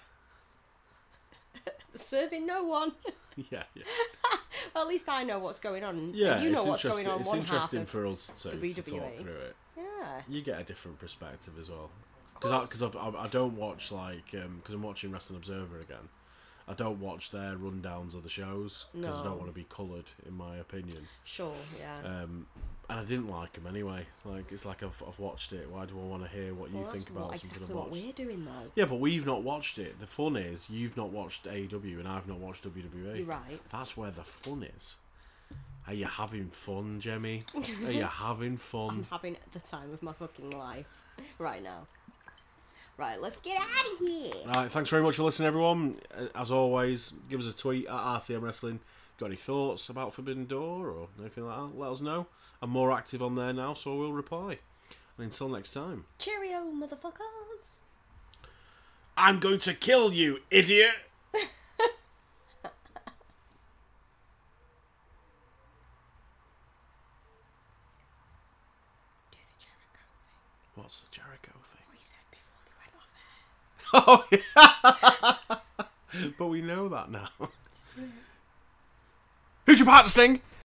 Serving no one. Yeah, yeah. Well, at least I know what's going on. Yeah, and you know it's what's going interesting- on It's one half interesting of for us to, W to W E. talk through it. Yeah. You get a different perspective as well. Because because I, I, I don't watch like because um, I'm watching Wrestling Observer again. I don't watch their rundowns of the shows because I No. don't want to be coloured, in my opinion. Sure, yeah. Um, and I didn't like them anyway. Like it's like I've, I've watched it. Why do I want to hear what you well, think that's about what, something exactly I've what watched? we're doing, though. Yeah, but we've not watched it. The fun is you've not watched A E W and I've not watched W W E. You're right. That's where the fun is. Are you having fun, Jemmy? Are you having fun? I'm having the time of my fucking life right now. Right, let's get out of here. Right, thanks very much for listening, everyone. As always, give us a tweet at R T M Wrestling. Got any thoughts about Forbidden Door or anything like that? Let us know. I'm more active on there now, so I will reply. And until next time. Cheerio, motherfuckers. I'm going to kill you, idiot! What's the Jericho thing? We said before they went off air. Oh, yeah! But we know that now. Who's your partner, Sting?